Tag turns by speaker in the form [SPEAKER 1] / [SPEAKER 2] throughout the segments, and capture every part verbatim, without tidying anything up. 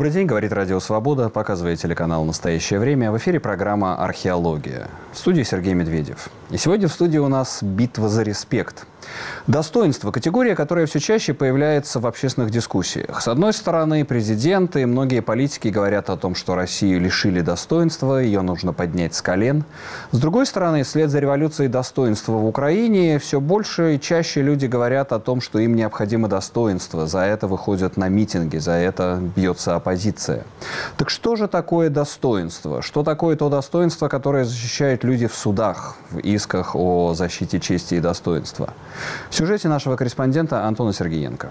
[SPEAKER 1] Добрый день, говорит Радио Свобода, показывает телеканал «Настоящее время». В эфире программа «Археология». В студии Сергей Медведев. И сегодня в студии у нас битва за респект. Достоинство – категория, которая все чаще появляется в общественных дискуссиях. С одной стороны, президенты и многие политики говорят о том, что Россию лишили достоинства, ее нужно поднять с колен. С другой стороны, вслед за революцией достоинства в Украине все больше и чаще люди говорят о том, что им необходимо достоинство. За это выходят на митинги, за это бьется оппозиция. Так что же такое достоинство? Что такое то достоинство, которое защищают люди в судах, в исках о защите чести и достоинства? В сюжете нашего корреспондента Антона Сергеенко.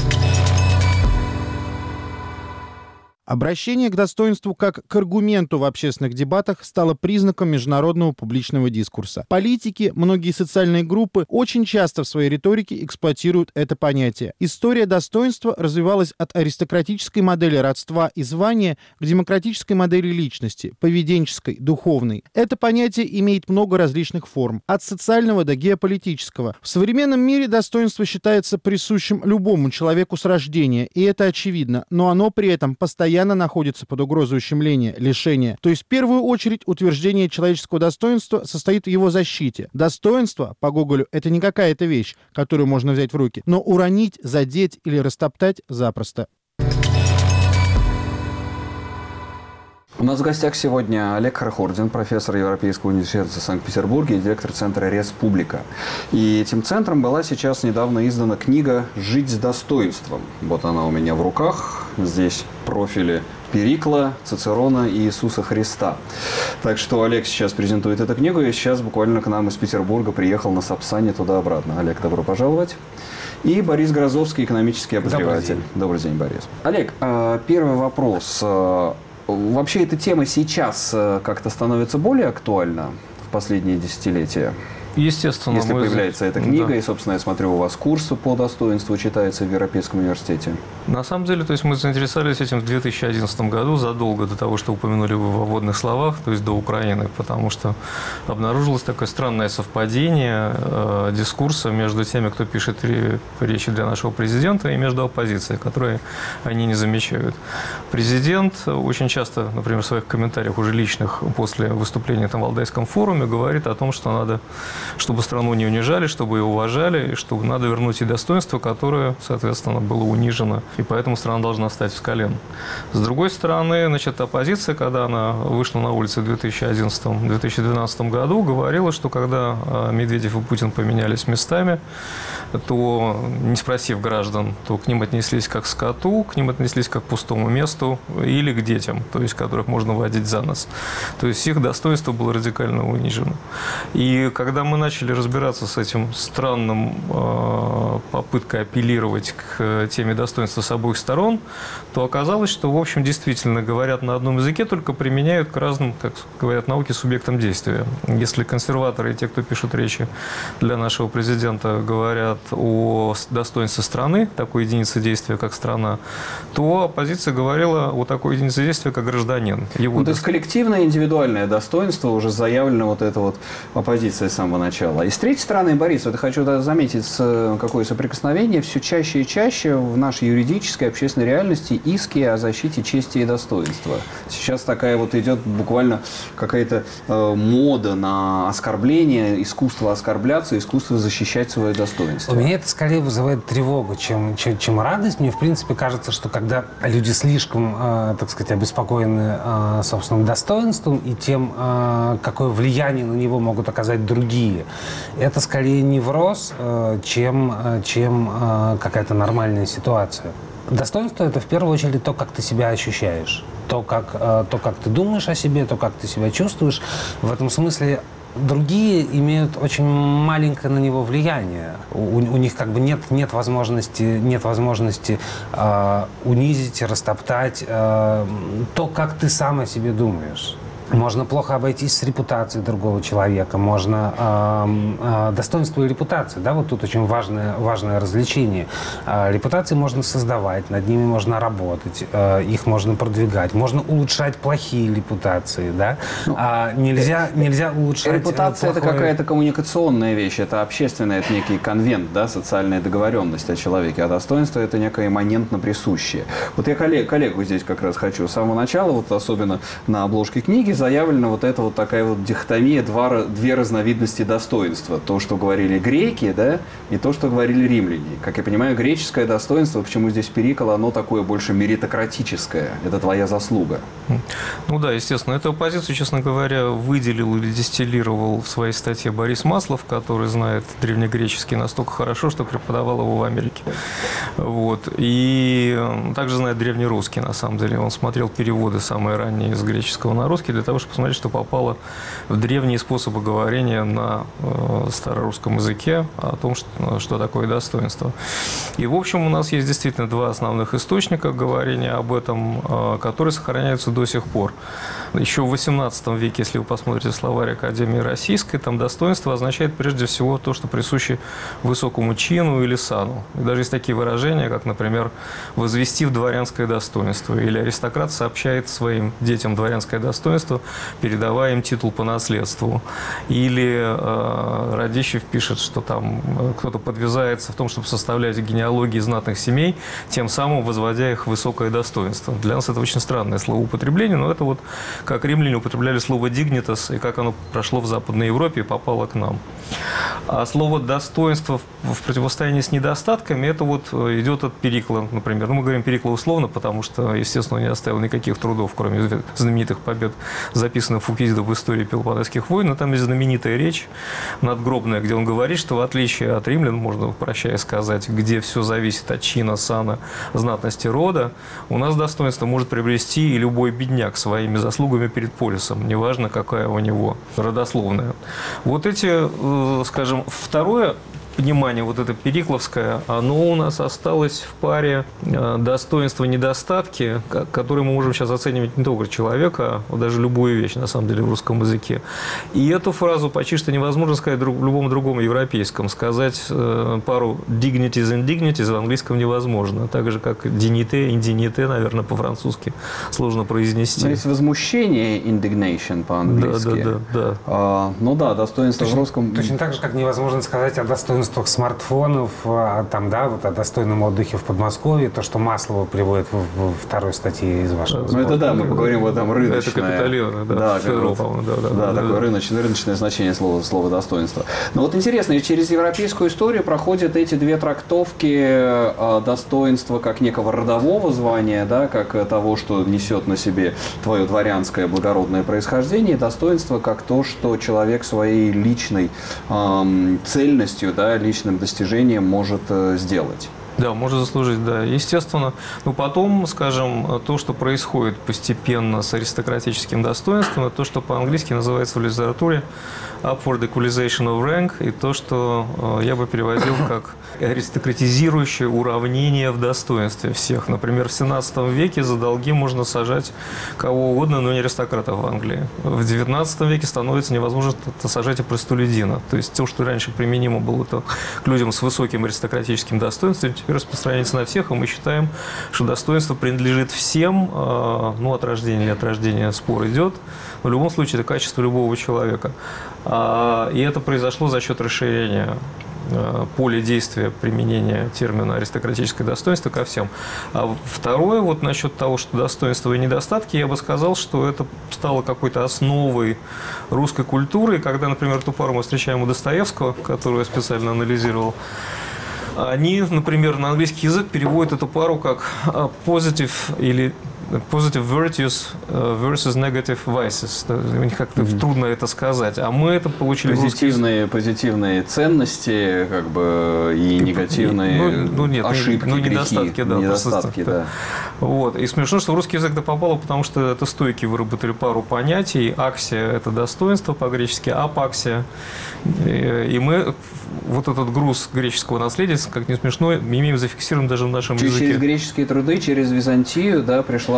[SPEAKER 2] Обращение к достоинству как к аргументу в общественных дебатах стало признаком международного публичного дискурса. Политики, многие социальные группы очень часто в своей риторике эксплуатируют это понятие. История достоинства развивалась от аристократической модели родства и звания к демократической модели личности, поведенческой, духовной. Это понятие имеет много различных форм, от социального до геополитического. В современном мире достоинство считается присущим любому человеку с рождения, и это очевидно, но оно при этом постоянно находится под угрозой ущемления, лишения. То есть в первую очередь утверждение человеческого достоинства состоит в его защите. Достоинство, по Гоголю, это не какая-то вещь, которую можно взять в руки, но уронить, задеть или растоптать запросто.
[SPEAKER 1] У нас в гостях сегодня Олег Хорхордин, профессор Европейского университета в Санкт-Петербурге и директор центра «Республика». И этим центром была сейчас недавно издана книга «Жить с достоинством». Вот она у меня в руках. Здесь профили Перикла, Цицерона и Иисуса Христа. Так что Олег сейчас презентует эту книгу, и сейчас буквально к нам из Петербурга приехал на Сапсане туда-обратно. Олег, добро пожаловать. И Борис Грозовский, экономический обозреватель.
[SPEAKER 3] Добрый день,
[SPEAKER 1] Добрый день, Борис. Олег, первый вопрос. Вообще эта тема сейчас как-то становится более актуальна в последние десятилетия?
[SPEAKER 3] Естественно.
[SPEAKER 1] Если
[SPEAKER 3] мы...
[SPEAKER 1] появляется эта книга,
[SPEAKER 3] да.
[SPEAKER 1] И, собственно, я смотрю, у вас курс по достоинству читается в Европейском университете.
[SPEAKER 3] На самом деле, то есть мы заинтересовались этим в две тысячи одиннадцатом году, задолго до того, что упомянули вы в вводных словах, то есть до Украины, потому что обнаружилось такое странное совпадение э, дискурса между теми, кто пишет речи для нашего президента, и между оппозицией, которые они не замечают. Президент очень часто, например, в своих комментариях уже личных после выступления на Валдайском форуме говорит о том, что надо, чтобы страну не унижали, чтобы ее уважали, и чтобы надо вернуть и достоинство, которое, соответственно, было унижено, и поэтому страна должна встать с колен. С другой стороны, значит, оппозиция, когда она вышла на улицы в две тысячи одиннадцатом — две тысячи двенадцатом году, говорила, что когда Медведев и Путин поменялись местами, то, не спросив граждан, то к ним отнеслись как к скоту, к ним отнеслись как к пустому месту или к детям, то есть которых можно водить за нос. То есть их достоинство было радикально унижено. И когда мы начали разбираться с этим странным э, попыткой апеллировать к теме достоинства с обоих сторон, то оказалось, что, в общем, действительно говорят на одном языке, только применяют к разным, как говорят в науке, субъектам действия. Если консерваторы и те, кто пишут речи для нашего президента, говорят о достоинстве страны, такой единицы действия, как страна, то оппозиция говорила о такой единице действия, как гражданин. Его
[SPEAKER 1] ну, то есть коллективное и индивидуальное достоинство уже заявлено вот это вот оппозицией с самого начала. И с третьей стороны, Борис, вот я хочу заметить, какое соприкосновение все чаще и чаще в нашей юридической общественной реальности иски о защите чести и достоинства. Сейчас такая вот идет буквально какая-то э, мода на оскорбление, искусство оскорбляться, искусство защищать свое достоинство.
[SPEAKER 4] У меня это скорее вызывает тревогу, чем, чем, чем радость. Мне, в принципе, кажется, что когда люди слишком, э, так сказать, обеспокоены э, собственным достоинством и тем, э, какое влияние на него могут оказать другие, это скорее невроз, э, чем, э, чем э, какая-то нормальная ситуация. Достоинство – это в первую очередь то, как ты себя ощущаешь, то как, э, то, как ты думаешь о себе, то, как ты себя чувствуешь. В этом смысле другие имеют очень маленькое на него влияние. У, у них как бы нет, нет возможности, нет возможности э, унизить, растоптать э, то, как ты сам о себе думаешь. Можно плохо обойтись с репутацией другого человека, можно э, э, достоинство и репутация, да, вот тут очень важное, важное развлечение. Э, репутации можно создавать, над ними можно работать, э, их можно продвигать, можно улучшать плохие репутации, да.
[SPEAKER 1] Ну,
[SPEAKER 4] а нельзя, нельзя улучшать
[SPEAKER 1] репутация
[SPEAKER 4] плохое...
[SPEAKER 1] это какая-то коммуникационная вещь, это общественное, это некий конвент, да, социальная договоренность о человеке, а достоинство это некое имманентно присущее. Вот я коллег, коллегу здесь как раз хочу с самого начала, вот особенно на обложке книги, заявлена вот эта вот такая вот дихотомия, два, две разновидности достоинства. То, что говорили греки, да, и то, что говорили римляне. Как я понимаю, греческое достоинство, почему здесь Перикл, оно такое больше меритократическое. Это твоя заслуга.
[SPEAKER 3] Ну да, естественно. Эту позицию, честно говоря, выделил или дистиллировал в своей статье Борис Маслов, который знает древнегреческий настолько хорошо, что преподавал его в Америке. Вот. И также знает древнерусский, на самом деле. Он смотрел переводы самые ранние из греческого на русский, для того, чтобы посмотреть, что попало в древние способы говорения на э, старорусском языке о том, что, что такое достоинство. И, в общем, у нас есть действительно два основных источника говорения об этом, э, которые сохраняются до сих пор. Еще в восемнадцатом веке, если вы посмотрите словарь Академии Российской, там достоинство означает прежде всего то, что присуще высокому чину или сану. И даже есть такие выражения, как, например, «возвестив дворянское достоинство», или аристократ сообщает своим детям дворянское достоинство, передавая им титул по наследству. Или э, Радищев пишет, что там э, кто-то подвязается в том, чтобы составлять генеалогии знатных семей, тем самым возводя их в высокое достоинство. Для нас это очень странное словоупотребление, но это вот как римляне употребляли слово «dignitas», и как оно прошло в Западной Европе и попало к нам. А слово «достоинство» в противостоянии с недостатками, это вот идет от Перикла, например. Ну, мы говорим Перикла условно, потому что, естественно, он не оставил никаких трудов, кроме знаменитых побед, записанных Фукидидом в истории Пелопоннесских войн. Но там есть знаменитая речь надгробная, где он говорит, что в отличие от римлян, можно, прощая, сказать, где все зависит от чина, сана, знатности рода, у нас достоинство может приобрести и любой бедняк своими заслугами перед полисом, неважно, какая у него родословная. Вот эти, скажем, второе понимание, вот это перикловское, оно у нас осталось в паре достоинства, недостатки, которые мы можем сейчас оценивать не только человека, а даже любую вещь, на самом деле, в русском языке. И эту фразу почти что невозможно сказать друг, любому другому европейском. Сказать э, пару dignities and dignities в английском невозможно. Так же, как dignité, indignité, наверное, по-французски сложно произнести.
[SPEAKER 1] Но есть возмущение, indignation по-английски.
[SPEAKER 3] Да, да, да. да.
[SPEAKER 1] А, ну да, достоинство
[SPEAKER 4] точно,
[SPEAKER 1] в русском...
[SPEAKER 4] Точно так же, как невозможно сказать о достоинствах смартфонов, там, да, вот о достойном отдыхе в Подмосковье, то, что Маслова приводит в, в второй статье из вашего
[SPEAKER 1] Ну, это да, мы поговорим об этом рыночное.
[SPEAKER 3] Это капитализм, да,
[SPEAKER 1] да,
[SPEAKER 3] Федоров,
[SPEAKER 1] вот,
[SPEAKER 3] да, да,
[SPEAKER 1] да,
[SPEAKER 3] да,
[SPEAKER 1] такое
[SPEAKER 3] да.
[SPEAKER 1] Рыночное, рыночное значение слова, слова достоинства. Но вот интересно, и через европейскую историю проходят эти две трактовки э, достоинства как некого родового звания, да, как того, что несет на себе твое дворянское благородное происхождение, и достоинство как то, что человек своей личной э, цельностью, да, личным достижением может э, сделать.
[SPEAKER 3] Да, может заслужить, да, естественно. Но потом, скажем, то, что происходит постепенно с аристократическим достоинством, это то, что по-английски называется в литературе upward equalization of rank, и то, что э, я бы переводил как аристократизирующее уравнение в достоинстве всех. Например, в семнадцатом веке за долги можно сажать кого угодно, но не аристократов в Англии. В девятнадцатом веке становится невозможно сажать и простолюдина. То есть то, что раньше применимо было -то к людям с высоким аристократическим достоинством, теперь распространяется на всех, и мы считаем, что достоинство принадлежит всем, э, ну, от рождения или от рождения спор идет. В любом случае, это качество любого человека. А, и это произошло за счет расширения э, поля действия применения термина аристократическое достоинство ко всем. А второе, вот насчет того, что достоинство и недостатки, я бы сказал, что это стало какой-то основой русской культуры. И когда, например, эту пару мы встречаем у Достоевского, которую я специально анализировал, они, например, на английский язык переводят эту пару как positive или positive virtues versus negative vices. У них как-то mm-hmm. трудно это сказать. А мы это получили...
[SPEAKER 1] Позитивные, русский... позитивные ценности, как бы, и типа, негативные ну, ну, нет, ошибки,
[SPEAKER 3] ну,
[SPEAKER 1] грехи,
[SPEAKER 3] недостатки, да,
[SPEAKER 1] недостатки, да.
[SPEAKER 3] Вот. И смешно, что в русский язык это попало, потому что это стойки выработали пару понятий. Аксия – это достоинство по-гречески, апаксия. И мы вот этот груз греческого наследия, как не смешно, имеем зафиксирован даже в нашем
[SPEAKER 1] через,
[SPEAKER 3] языке.
[SPEAKER 1] Через греческие труды, через Византию, да, пришла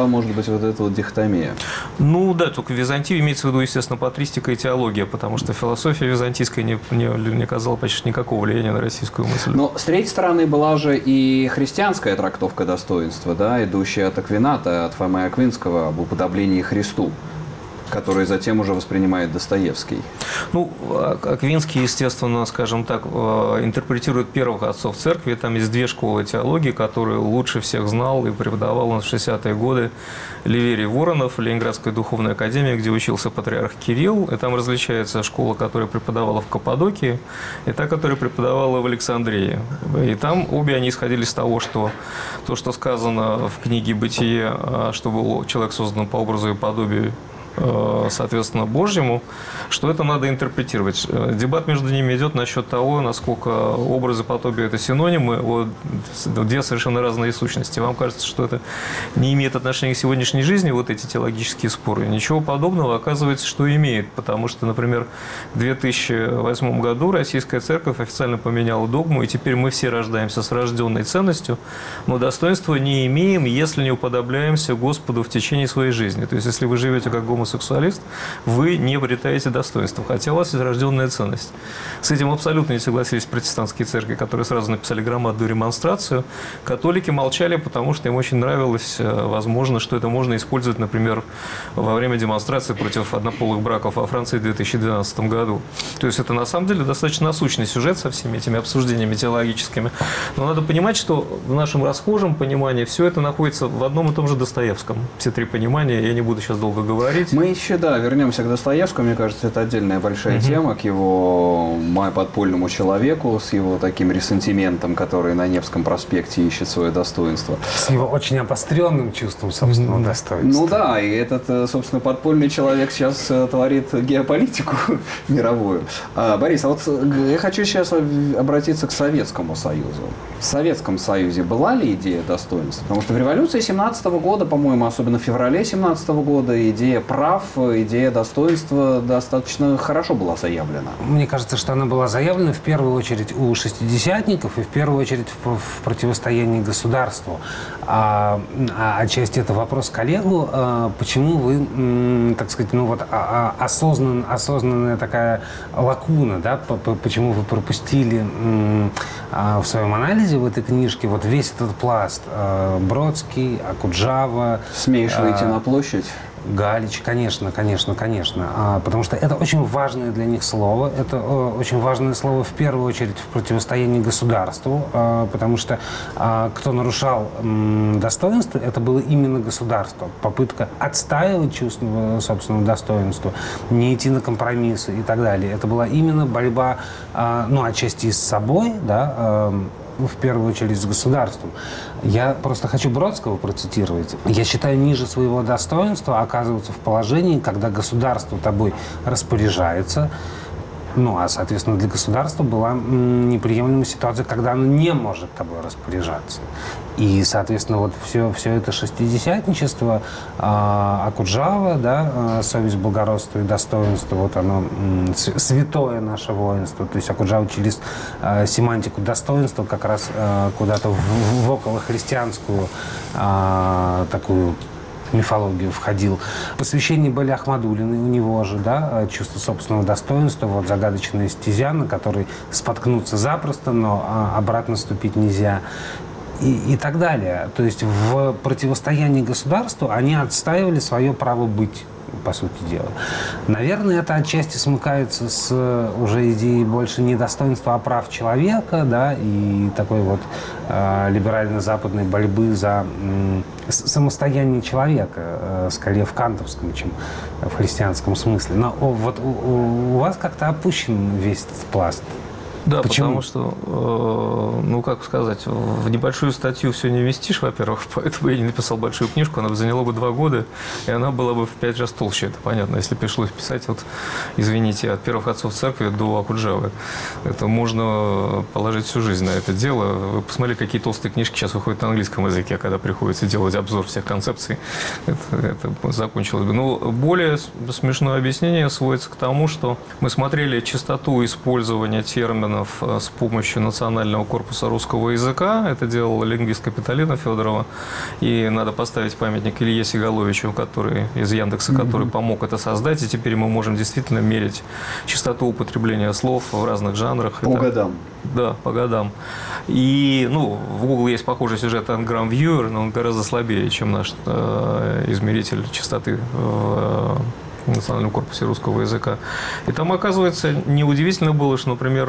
[SPEAKER 1] была, может быть, вот эта вот дихотомия.
[SPEAKER 3] Ну да, только в Византии имеется в виду, естественно, патристика и теология, потому что философия византийская не, не, не оказала почти никакого влияния на российскую мысль.
[SPEAKER 1] Но с третьей стороны была же и христианская трактовка достоинства, да, идущая от Аквината, от Фомы Аквинского об уподоблении Христу, который затем уже воспринимает Достоевский.
[SPEAKER 3] Ну, Аквинский, естественно, скажем так, интерпретирует первых отцов церкви. Там есть две школы теологии, которые лучше всех знал и преподавал он в шестидесятые годы Ливерий Воронов, Ленинградская духовная академия, где учился патриарх Кирилл. И там различается школа, которая преподавала в Каппадокии, и та, которая преподавала в Александрии. И там обе они исходили из того, что то, что сказано в книге «Бытие», что был человек создан по образу и подобию, соответственно, Божьему, что это надо интерпретировать. Дебат между ними идет насчет того, насколько образы подобия – это синонимы, вот две совершенно разные сущности. Вам кажется, что это не имеет отношения к сегодняшней жизни, вот эти теологические споры? Ничего подобного, оказывается, что имеет, потому что, например, в две тысячи восьмом году Российская Церковь официально поменяла догму, и теперь мы все рождаемся с врожденной ценностью, но достоинства не имеем, если не уподобляемся Господу в течение своей жизни. То есть, если вы живете как гомосексуалист, гомосексуалист, вы не обретаете достоинства, хотя у вас есть рожденная ценность. С этим абсолютно не согласились протестантские церкви, которые сразу написали громадную ремонстрацию. Католики молчали, потому что им очень нравилось, возможно, что это можно использовать, например, во время демонстрации против однополых браков во Франции в две тысячи двенадцатом году. То есть это на самом деле достаточно насущный сюжет со всеми этими обсуждениями теологическими. Но надо понимать, что в нашем расхожем понимании все это находится в одном и том же Достоевском. Все три понимания, я не буду сейчас долго говорить.
[SPEAKER 1] Мы еще, да, вернемся к Достоевскому. Мне кажется, это отдельная большая угу. тема, к его подпольному человеку, с его таким ресентиментом, который на Невском проспекте ищет свое достоинство.
[SPEAKER 4] С его очень обостренным чувством собственного mm-hmm. достоинства.
[SPEAKER 1] Ну да, и этот, собственно, подпольный человек сейчас творит геополитику мировую. А, Борис, а вот я хочу сейчас обратиться к Советскому Союзу. В Советском Союзе была ли идея достоинства? Потому что в революции семнадцатого года, по-моему, особенно в феврале семнадцатого года, идея прав, идея достоинства достаточно хорошо была заявлена.
[SPEAKER 4] Мне кажется, что она была заявлена в первую очередь у шестидесятников и в первую очередь в, в противостоянии государству. А, а отчасти это вопрос к Олегу. А, почему вы, м, так сказать, ну вот а, а, осознан, осознанная такая лакуна, да, почему вы пропустили м, а, в своем анализе в этой книжке вот весь этот пласт а, Бродский, Окуджава.
[SPEAKER 1] Смеешь выйти а, на площадь?
[SPEAKER 4] Галич, конечно, конечно, конечно. А, потому что это очень важное для них слово. Это о, очень важное слово в первую очередь в противостоянии государству. А, потому что а, кто нарушал м, достоинство, это было именно государство. Попытка отстаивать чувство собственного достоинства, не идти на компромиссы и так далее. Это была именно борьба, а, ну, отчасти с собой, да, а, в первую очередь с государством. Я просто хочу Бродского процитировать. Я считаю, ниже своего достоинства оказываться в положении, когда государство тобой распоряжается. Ну, а, соответственно, для государства была м, неприемлемая ситуация, когда оно не может тобой распоряжаться. И, соответственно, вот все, все это шестидесятничество, э, Окуджава, да, э, совесть, благородство и достоинство, вот оно м, святое наше воинство. То есть Окуджава через э, семантику достоинства как раз э, куда-то в, в околохристианскую э, такую мифологию входил. Посвящение были Ахмадуллиной у него же, да, чувство собственного достоинства, вот загадочная стезя, на которой споткнуться запросто, но а, обратно ступить нельзя. И, и так далее. То есть в противостоянии государству они отстаивали свое право быть, по сути дела. Наверное, это отчасти смыкается с уже идеей больше не достоинства, а прав человека, да, и такой вот э, либерально-западной борьбы за э, самостояние человека, э, скорее в кантовском, чем в христианском смысле. Но о, вот у, у вас как-то опущен весь этот пласт.
[SPEAKER 3] Да,
[SPEAKER 4] почему?
[SPEAKER 3] Потому что, э, ну, как сказать, в небольшую статью все не вместишь, во-первых, поэтому я не написал большую книжку, она бы заняла бы два года, и она была бы в пять раз толще, это понятно, если пришлось писать, вот, извините, от первых отцов церкви до Окуджавы. Это можно положить всю жизнь на это дело. Вы посмотрели, какие толстые книжки сейчас выходят на английском языке, когда приходится делать обзор всех концепций. Это, это закончилось бы. Но более смешное объяснение сводится к тому, что мы смотрели частоту использования термина экзаменов с помощью Национального корпуса русского языка. Это делала лингвистка Капиталина Федорова. И надо поставить памятник Илье Сигаловичу, который из Яндекса, который помог это создать. И теперь мы можем действительно мерить частоту употребления слов в разных жанрах.
[SPEAKER 1] По годам.
[SPEAKER 3] Да, по годам. И, ну, в Google есть похожий сюжет Ngram Viewer, но он гораздо слабее, чем наш э, измеритель частоты в э, Национальном корпусе русского языка. И там, оказывается, неудивительно было, что, например,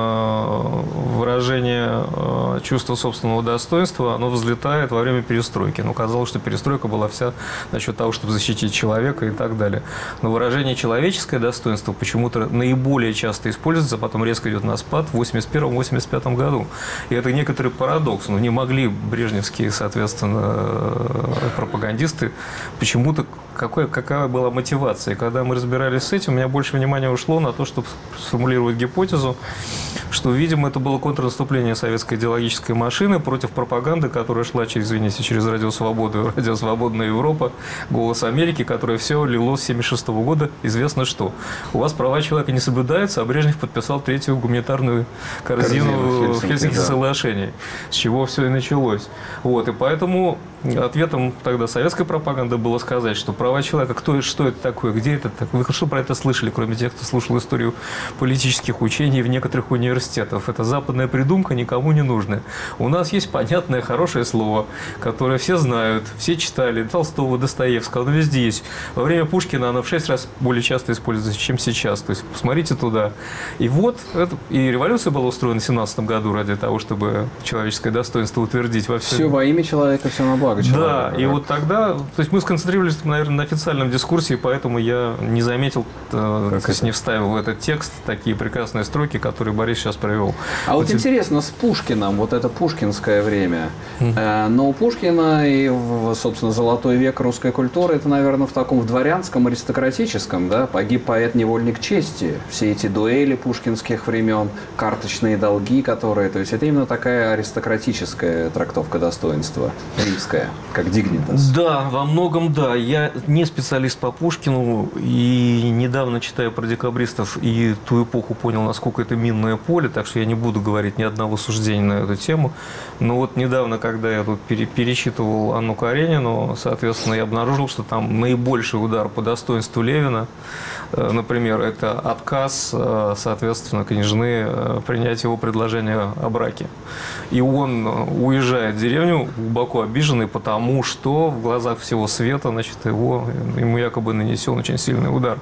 [SPEAKER 3] выражение чувства собственного достоинства, оно взлетает во время перестройки. Но казалось, что перестройка была вся насчет того, чтобы защитить человека и так далее. Но выражение «человеческое достоинство» почему-то наиболее часто используется, потом резко идет на спад в восемьдесят первом — восемьдесят пятом году. И это некоторый парадокс. Но не могли брежневские, соответственно, пропагандисты почему-то, какой, какая была мотивация. И когда мы разбирались с этим, у меня больше внимания ушло на то, чтобы сформулировать гипотезу, что, видимо, это было контрнаступление советской идеологической машины против пропаганды, которая шла через, извините, через Радио Свободу, Радио Свободная Европа, Голос Америки, которое все лилось с семьдесят шестого года. Известно что. У вас права человека не соблюдаются, а Брежнев подписал третью гуманитарную корзину, корзину в Хельсинки да. соглашений, с чего все и началось. Вот, и поэтому ответом тогда советской пропаганды было сказать, что права человека, кто, что это такое, где это такое, вы что про это слышали, кроме тех, кто слушал историю политических учений в некоторых университетах. Это западная придумка, никому не нужная. У нас есть понятное, хорошее слово, которое все знают, все читали, Толстого, Достоевского, оно везде есть. Во время Пушкина оно в шесть раз более часто используется, чем сейчас. То есть, посмотрите туда. И вот, это, и революция была устроена в семнадцатом году ради того, чтобы человеческое достоинство утвердить во всем.
[SPEAKER 1] Все во имя человека, все на благо человека.
[SPEAKER 3] Да, и вот тогда, то есть мы сконцентрировались, наверное, на официальном дискурсе, поэтому я не заметил, то есть не вставил в этот текст такие прекрасные строки, которые Борис сейчас привел.
[SPEAKER 1] А вот, вот интересно, с Пушкиным, вот это пушкинское время, mm. но у Пушкина и, собственно, золотой век русской культуры, это, наверное, в таком в дворянском, аристократическом, да, погиб поэт-невольник чести, все эти дуэли пушкинских времен, карточные долги, которые, то есть это именно такая аристократическая трактовка достоинства, римская, как дигнитас.
[SPEAKER 3] Да, во многом да. Я не специалист по Пушкину, и недавно, читая про декабристов и ту эпоху, понял, насколько это минное поле, так что я не буду говорить ни одного суждения на эту тему. Но вот недавно, когда я тут пере перечитывал Анну Каренину, соответственно, я обнаружил, что там наибольший удар по достоинству Левина, например, это отказ, соответственно, княжны принять его предложение о браке. И он уезжает в деревню глубоко обиженный, потому что в глазах всего света, значит, его, ему якобы нанесен очень сильный удар.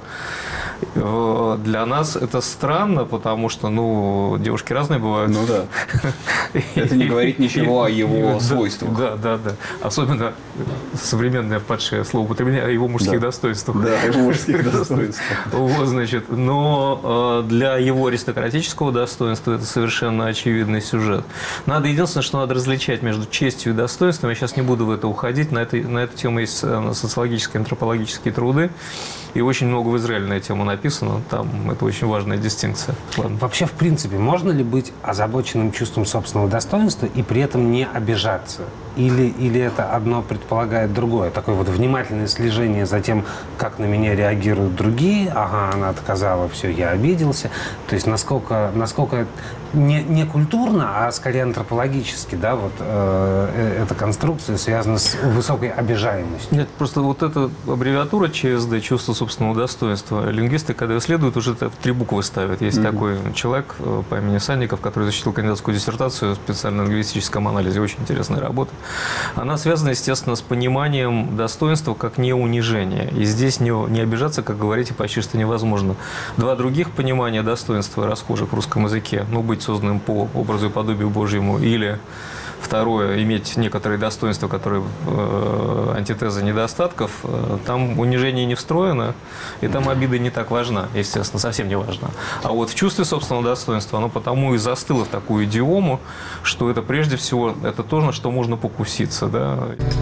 [SPEAKER 3] Для нас это странно, потому что, ну, девушки разные бывают.
[SPEAKER 1] Ну да. Это не говорит ничего о его свойствах.
[SPEAKER 3] Да, да, да. Особенно современное падшее словоупотребление о его мужских достоинствах.
[SPEAKER 1] Да, о его мужских достоинствах.
[SPEAKER 3] Вот, значит, но для его аристократического достоинства это совершенно очевидный сюжет. Надо, единственное, что надо различать между честью и достоинством. Я сейчас не буду в это уходить. На, этой, на эту тему есть социологические, антропологические труды. И очень много в Израиле на эту тему написано. Там это очень важная дистинкция. Ладно.
[SPEAKER 4] Вообще, в принципе, можно ли быть озабоченным чувством собственного достоинства и при этом не обижаться? Или, или это одно предполагает другое? Такое вот внимательное слежение за тем, как на меня реагируют другие. Ага, она отказала, все, я обиделся. То есть насколько, насколько не, не культурно, а скорее антропологически, да, вот э, эта конструкция связана с высокой обижаемостью.
[SPEAKER 3] Нет, просто вот эта аббревиатура ЧСД, чувство собственного достоинства, лингвисты, когда исследуют, уже это в три буквы ставят. Есть mm-hmm. такой человек по имени Санников, который защитил кандидатскую диссертацию в специальном лингвистическом анализе. Очень интересная работа. Она связана, естественно, с пониманием достоинства как не унижение. И здесь не, не обижаться, как говорите, почти что невозможно. Два других понимания достоинства расхожих в русском языке. Ну, быть созданным по образу и подобию Божьему, или второе, иметь некоторые достоинства, которые э, антитеза недостатков, э, там унижение не встроено, и там обида не так важна, естественно, совсем не важна. А вот в чувстве собственного достоинства оно потому и застыло в такую идиому, что это прежде всего, это то, на что можно покуситься, да.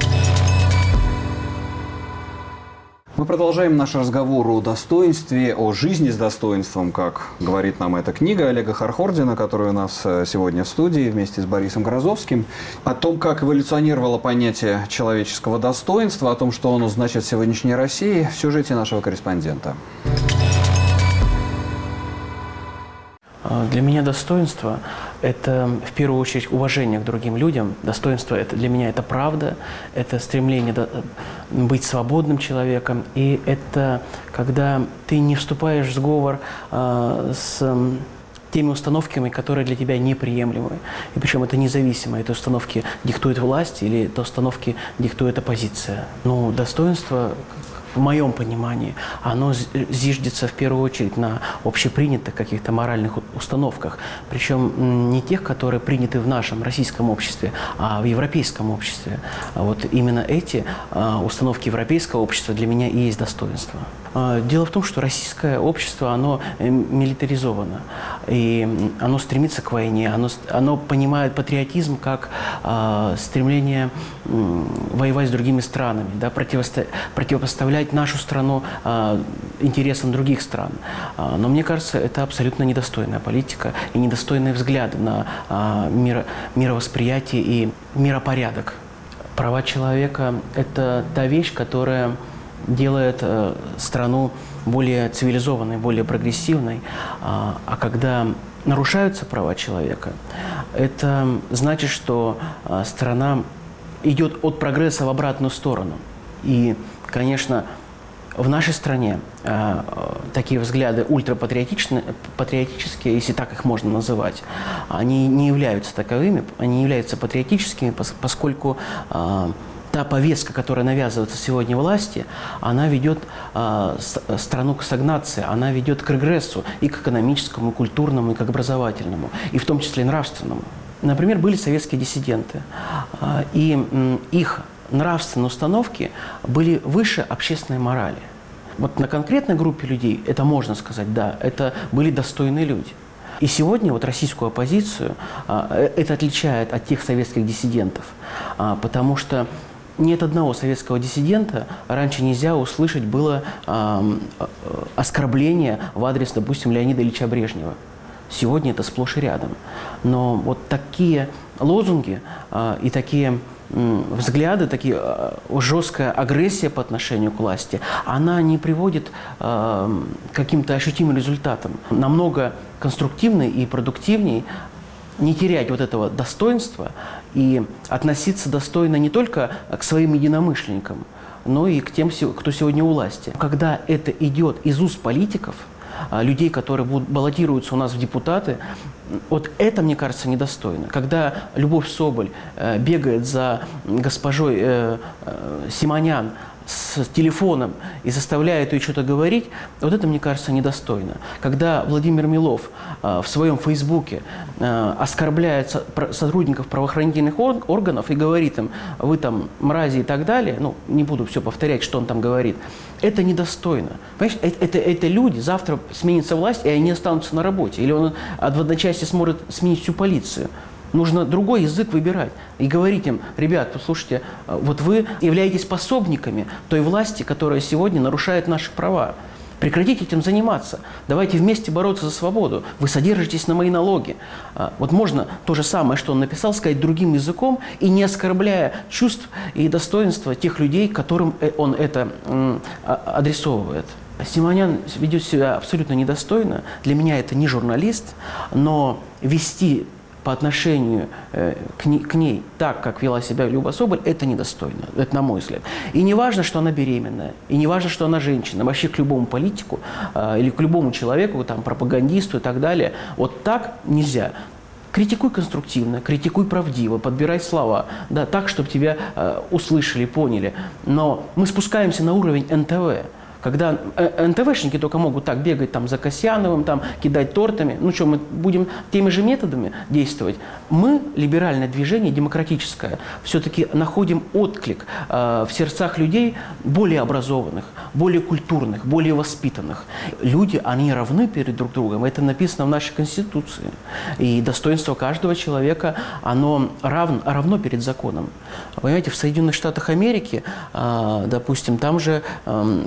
[SPEAKER 1] Мы продолжаем наш разговор о достоинстве, о жизни с достоинством, как говорит нам эта книга Олега Хархордина, которая у нас сегодня в студии вместе с Борисом Грозовским. О том, как эволюционировало понятие человеческого достоинства, о том, что оно значит в сегодняшней России, в сюжете нашего корреспондента.
[SPEAKER 5] Для меня достоинство – это, в первую очередь, уважение к другим людям. Достоинство – это для меня это правда, это стремление быть свободным человеком. И это когда ты не вступаешь в сговор э, с теми установками, которые для тебя неприемлемы. И причем это независимо. Это установки диктует власть или это установки диктует оппозиция. Ну, достоинство, в моем понимании, оно зиждется в первую очередь на общепринятых каких-то моральных установках. Причем не тех, которые приняты в нашем российском обществе, а в европейском обществе. Вот именно эти установки европейского общества для меня и есть достоинство. Дело в том, что российское общество, оно милитаризовано, и оно стремится к войне, оно, оно понимает патриотизм как э, стремление э, воевать с другими странами, да, противосто, противопоставлять нашу страну э, интересам других стран. Э, но мне кажется, это абсолютно недостойная политика и недостойные взгляды на э, миро, мировосприятие и миропорядок. Права человека – это та вещь, которая делает э, страну более цивилизованной, более прогрессивной. А, а когда нарушаются права человека, это значит, что э, страна идет от прогресса в обратную сторону. И, конечно, в нашей стране э, такие взгляды ультрапатриотичные, патриотические, если так их можно называть, они не являются таковыми, они не являются патриотическими, поскольку э, та повестка, которая навязывается сегодня власти, она ведет э, страну к стагнации, она ведет к регрессу и к экономическому, и культурному, и к образовательному, и в том числе и нравственному. Например, были советские диссиденты, э, и э, их нравственные установки были выше общественной морали. Вот на конкретной группе людей, это можно сказать, да, это были достойные люди. И сегодня вот российскую оппозицию э, это отличает от тех советских диссидентов, э, потому что нет одного советского диссидента раньше нельзя услышать было э, оскорбление в адрес, допустим, Леонида Ильича Брежнева. Сегодня это сплошь и рядом. Но вот такие лозунги э, и такие э, взгляды, такие э, жесткая агрессия по отношению к власти, она не приводит э, к каким-то ощутимым результатам. Намного конструктивнее и продуктивнее не терять вот этого достоинства и относиться достойно не только к своим единомышленникам, но и к тем, кто сегодня у власти. Когда это идет из уст политиков, людей, которые будут, баллотируются у нас в депутаты, вот это, мне кажется, недостойно. Когда Любовь Соболь э, бегает за госпожой э, э, Симонян с телефоном и заставляет ее что-то говорить, вот это, мне кажется, недостойно. Когда Владимир Милов э, в своем фейсбуке э, оскорбляет со, про, сотрудников правоохранительных ор, органов и говорит им, вы там мрази и так далее, ну, не буду все повторять, что он там говорит, это недостойно. Понимаешь, это, это, это люди, завтра сменится власть, и они останутся на работе. Или он в одночасье сможет сменить всю полицию. Нужно другой язык выбирать и говорить им, ребят, послушайте, вот вы являетесь пособниками той власти, которая сегодня нарушает наши права. Прекратите этим заниматься. Давайте вместе бороться за свободу. Вы содержитесь на мои налоги. Вот можно то же самое, что он написал, сказать другим языком и не оскорбляя чувств и достоинства тех людей, которым он это адресовывает. Симонян ведет себя абсолютно недостойно. Для меня это не журналист, но вести по отношению э, к, не, к ней так, как вела себя Люба Соболь, это недостойно, это на мой взгляд. И не важно, что она беременная, и не важно, что она женщина, вообще к любому политику э, или к любому человеку, там, пропагандисту и так далее, вот так нельзя. Критикуй конструктивно, критикуй правдиво, подбирай слова, да, так, чтобы тебя э, услышали, поняли. Но мы спускаемся на уровень эн тэ вэ. Когда эн тэ вэ-шники только могут так бегать там, за Касьяновым, там, кидать тортами, ну что, мы будем теми же методами действовать? Мы, либеральное движение, демократическое, все-таки находим отклик э, в сердцах людей более образованных, более культурных, более воспитанных. Люди, они равны перед друг другом, это написано в нашей Конституции. И достоинство каждого человека, оно равно, равно перед законом. Понимаете, в Соединенных Штатах Америки, э, допустим, там же э, проходит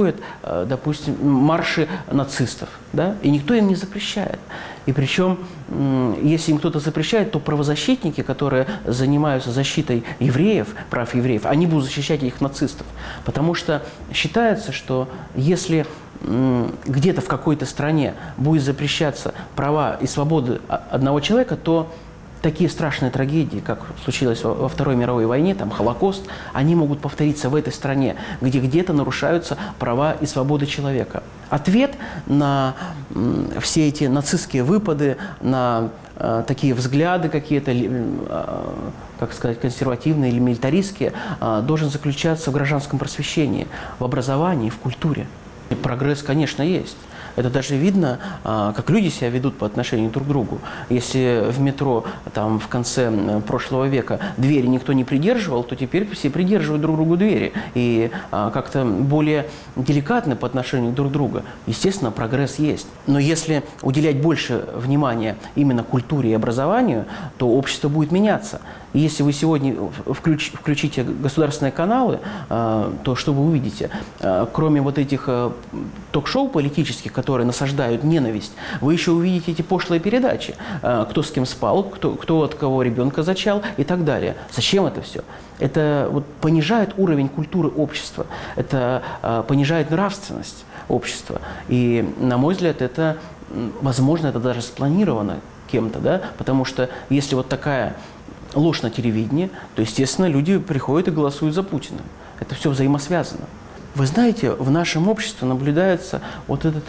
[SPEAKER 5] проходят, допустим, марши нацистов, да, и никто им не запрещает. И причем, если им кто-то запрещает, то правозащитники, которые занимаются защитой евреев, прав евреев, они будут защищать их нацистов. Потому что считается, что если где-то в какой-то стране будет запрещаться права и свободы одного человека, то такие страшные трагедии, как случилось во Второй мировой войне, там Холокост, они могут повториться в этой стране, где где-то нарушаются права и свободы человека. Ответ на все эти нацистские выпады, на э, такие взгляды какие-то, э, как сказать, консервативные или милитаристские, э, должен заключаться в гражданском просвещении, в образовании, в культуре. И прогресс, конечно, есть. Это даже видно, как люди себя ведут по отношению друг к другу. Если в метро там, в конце прошлого века двери никто не придерживал, то теперь все придерживают друг другу двери. И как-то более деликатны по отношению друг к другу. Естественно, прогресс есть. Но если уделять больше внимания именно культуре и образованию, то общество будет меняться. И если вы сегодня включ, включите государственные каналы, то что вы увидите? Кроме вот этих ток-шоу политических, которые насаждают ненависть, вы еще увидите эти пошлые передачи. Кто с кем спал, кто, кто от кого ребенка зачал и так далее. Зачем это все? Это вот понижает уровень культуры общества. Это понижает нравственность общества. И, на мой взгляд, это, возможно, это даже спланировано кем-то, да? Потому что если вот такая ложь на телевидении, то, естественно, люди приходят и голосуют за Путина. Это все взаимосвязано. Вы знаете, в нашем обществе наблюдается вот это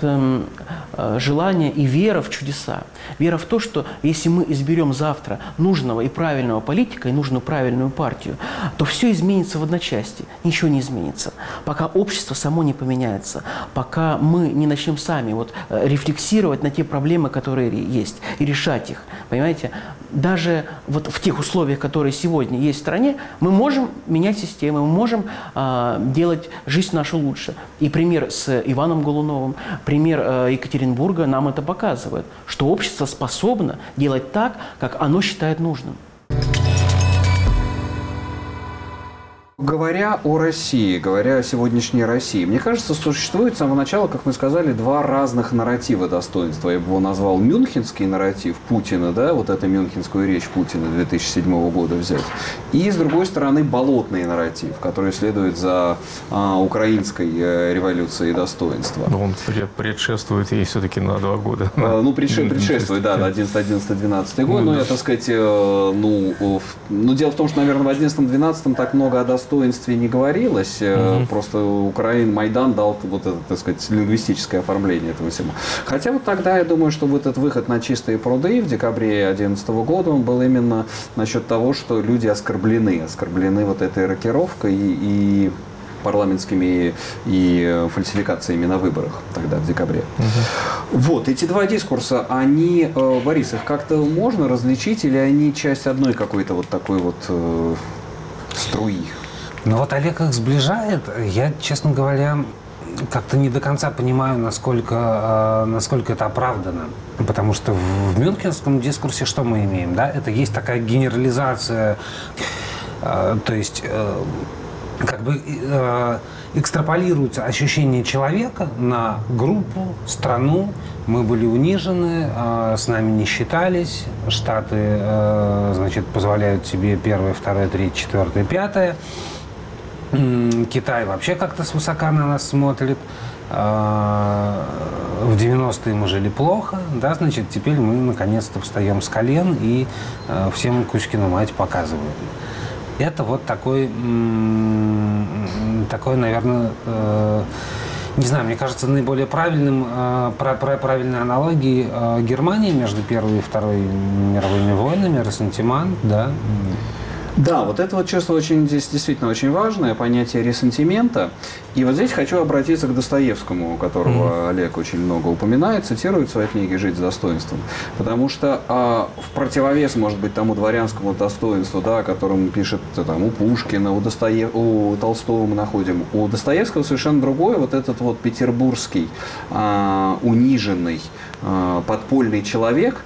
[SPEAKER 5] э, желание и вера в чудеса. Вера в то, что если мы изберем завтра нужного и правильного политика и нужную правильную партию, то все изменится в одночасье, ничего не изменится. Пока общество само не поменяется, пока мы не начнем сами вот, рефлексировать на те проблемы, которые есть, и решать их. Понимаете, даже вот в тех условиях, которые сегодня есть в стране, мы можем менять системы, мы можем э, делать жизнь нашу лучше. И пример с Иваном Голуновым, пример э, Екатеринбурга нам это показывает, что общество способно делать так, как оно считает нужным.
[SPEAKER 1] Говоря о России, говоря о сегодняшней России, мне кажется, существует с самого начала, как мы сказали, два разных нарратива достоинства. Я бы его назвал мюнхенский нарратив Путина, да, вот эту мюнхенскую речь Путина две тысячи седьмого года взять. И, с другой стороны, болотный нарратив, который следует за а, украинской а, революцией достоинства.
[SPEAKER 3] Но он предшествует ей все-таки на два года.
[SPEAKER 1] А, ну, предшествует, да, на одиннадцатый, одиннадцатый, двенадцатый год. Ну, я, так сказать, ну, ну, дело в том, что, наверное, в одиннадцатом, двенадцатом так много о достоинстве не говорилось, mm-hmm. просто Украина, Майдан дал вот это, так сказать, лингвистическое оформление этого всего. Хотя вот тогда я думаю, что вот этот выход на чистые пруды в декабре две тысячи одиннадцатого года, он был именно насчет того, что люди оскорблены, оскорблены вот этой рокировкой и, и парламентскими и фальсификациями на выборах тогда, в декабре. Угу. Вот, эти два дискурса, они, Борис, их как-то можно различить или они часть одной какой-то вот такой вот э, струи?
[SPEAKER 4] Ну вот Олег их сближает. Я, честно говоря, как-то не до конца понимаю, насколько, э, насколько это оправдано. Потому что в, в мюнхенском дискурсе что мы имеем? Да? Это есть такая генерализация, э, то есть э, как бы э, экстраполируется ощущение человека на группу, страну. Мы были унижены, э, с нами не считались. Штаты, э, значит, позволяют себе первое, второе, третье, четвертое, пятое. Китай вообще как-то свысока на нас смотрит. В девяностые мы жили плохо, да, значит, теперь мы наконец-то встаем с колен и всем Кузькину мать показываем. Это вот такой, такой, наверное, не знаю, мне кажется, наиболее правильным, правильной аналогией Германии между Первой и Второй мировыми войнами, ресентимент, да.
[SPEAKER 1] Да, вот это вот чувство очень, здесь действительно очень важное, понятие ресентимента. И вот здесь хочу обратиться к Достоевскому, которого mm-hmm. Олег очень много упоминает, цитирует в своей книге «Жить с достоинством». Потому что а, в противовес, может быть, тому дворянскому достоинству, да, о котором пишет там, у Пушкина, у, Достоев... у Толстого мы находим, у Достоевского совершенно другой вот этот вот петербургский, а, униженный, а, подпольный человек,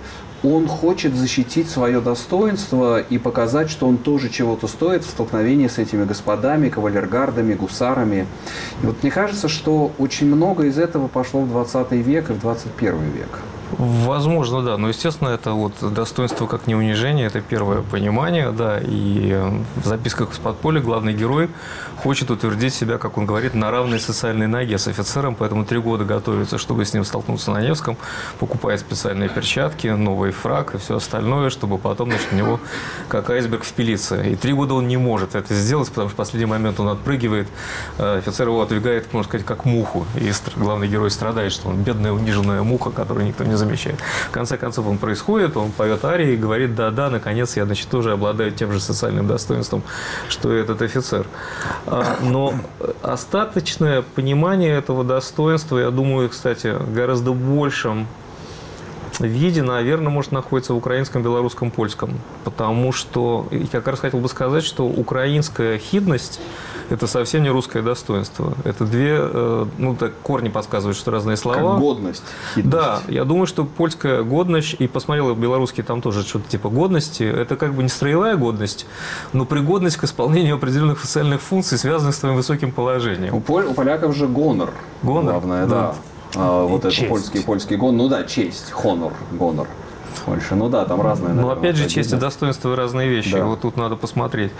[SPEAKER 1] он хочет защитить свое достоинство и показать, что он тоже чего-то стоит в столкновении с этими господами, кавалергардами, гусарами. И вот мне кажется, что очень много из этого пошло в двадцатый век и в двадцать первый век.
[SPEAKER 3] Возможно, да. Но, естественно, это вот достоинство как не унижение, это первое понимание, да. И в записках из подполья главный герой хочет утвердить себя, как он говорит, на равной социальной ноге с офицером, поэтому три года готовится, чтобы с ним столкнуться на Невском, покупает специальные перчатки, новый фрак и все остальное, чтобы потом, значит, в него как айсберг впилиться. И три года он не может это сделать, потому что в последний момент он отпрыгивает, офицер его отвигает, можно сказать, как муху. И главный герой страдает, что он бедная униженная муха, которую никто не замечает. В конце концов он происходит, он поет арии и говорит: да-да, наконец я, значит, тоже обладаю тем же социальным достоинством, что и этот офицер. Но остаточное понимание этого достоинства, я думаю, кстати, гораздо большем виде, наверное, может находиться в украинском, белорусском, польском. Потому что, я как раз хотел бы сказать, что украинская хидность – это совсем не русское достоинство. Это две, ну, так, корни подсказывают, что разные слова.
[SPEAKER 1] Как годность, хидность.
[SPEAKER 3] Да, я думаю, что польская годность, и посмотрел белорусский, там тоже что-то типа годности, это как бы не строевая годность, но пригодность к исполнению определенных социальных функций, связанных с твоим высоким положением.
[SPEAKER 1] У, поль, у поляков же гонор.
[SPEAKER 3] Гонор?
[SPEAKER 1] Главное, да. да. А, вот
[SPEAKER 4] честь.
[SPEAKER 1] Это польский, польский гон. Ну да, честь, хонор, гонор. Больше. Ну да, там разные.
[SPEAKER 3] Но опять же, честь и достоинство – разные вещи. Да. Вот тут надо посмотреть.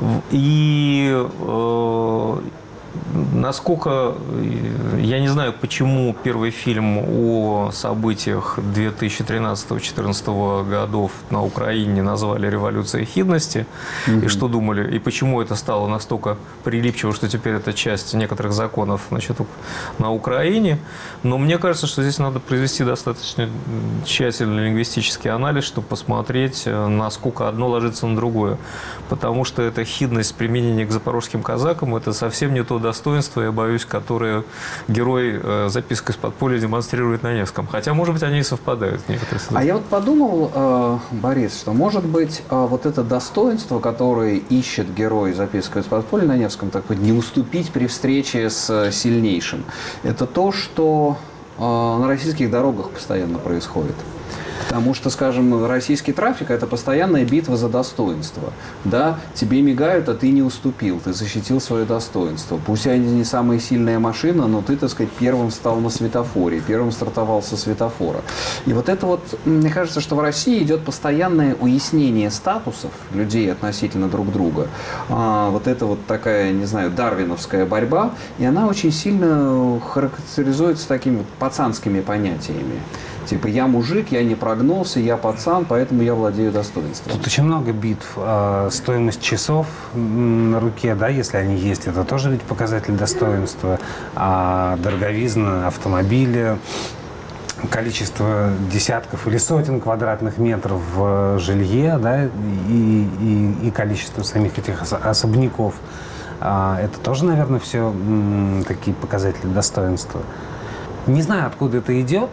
[SPEAKER 3] И э, насколько, я не знаю, почему первый фильм о событиях две тысячи тринадцатого — две тысячи четырнадцатого годов на Украине назвали «Революцией хидности», mm-hmm. и что думали, и почему это стало настолько прилипчиво, что теперь это часть некоторых законов, значит, на Украине. Но мне кажется, что здесь надо произвести достаточно тщательный лингвистический анализ, чтобы посмотреть, насколько одно ложится на другое. Потому что эта хидность применения к запорожским казакам – это совсем не то достоинство, я боюсь, которое герой э, записка из подполья демонстрирует на Невском. Хотя, может быть, они и совпадают в некоторых случаях.
[SPEAKER 1] А я вот подумал, э, Борис, что, может быть, э, вот это достоинство, которое ищет герой записка из подполья на Невском, так вот, не уступить при встрече с сильнейшим, это то, что э, на российских дорогах постоянно происходит. Потому что, скажем, российский трафик – это постоянная битва за достоинство. Да, тебе мигают, а ты не уступил, ты защитил свое достоинство. Пусть они не самая сильная машина, но ты, так сказать, первым встал на светофоре, первым стартовал со светофора. И вот это вот, мне кажется, что в России идет постоянное уяснение статусов людей относительно друг друга. А, вот это вот такая, не знаю, дарвиновская борьба, и она очень сильно характеризуется такими вот пацанскими понятиями. Типа, я мужик, я не прогнулся, я пацан, поэтому я владею достоинством.
[SPEAKER 4] Тут очень много битв. Стоимость часов на руке, да, если они есть, это тоже ведь показатель достоинства. А дороговизна автомобиля, количество десятков или сотен квадратных метров в жилье, да, и, и, и количество самих этих особняков. Это тоже, наверное, все такие показатели достоинства. Не знаю, откуда это идет.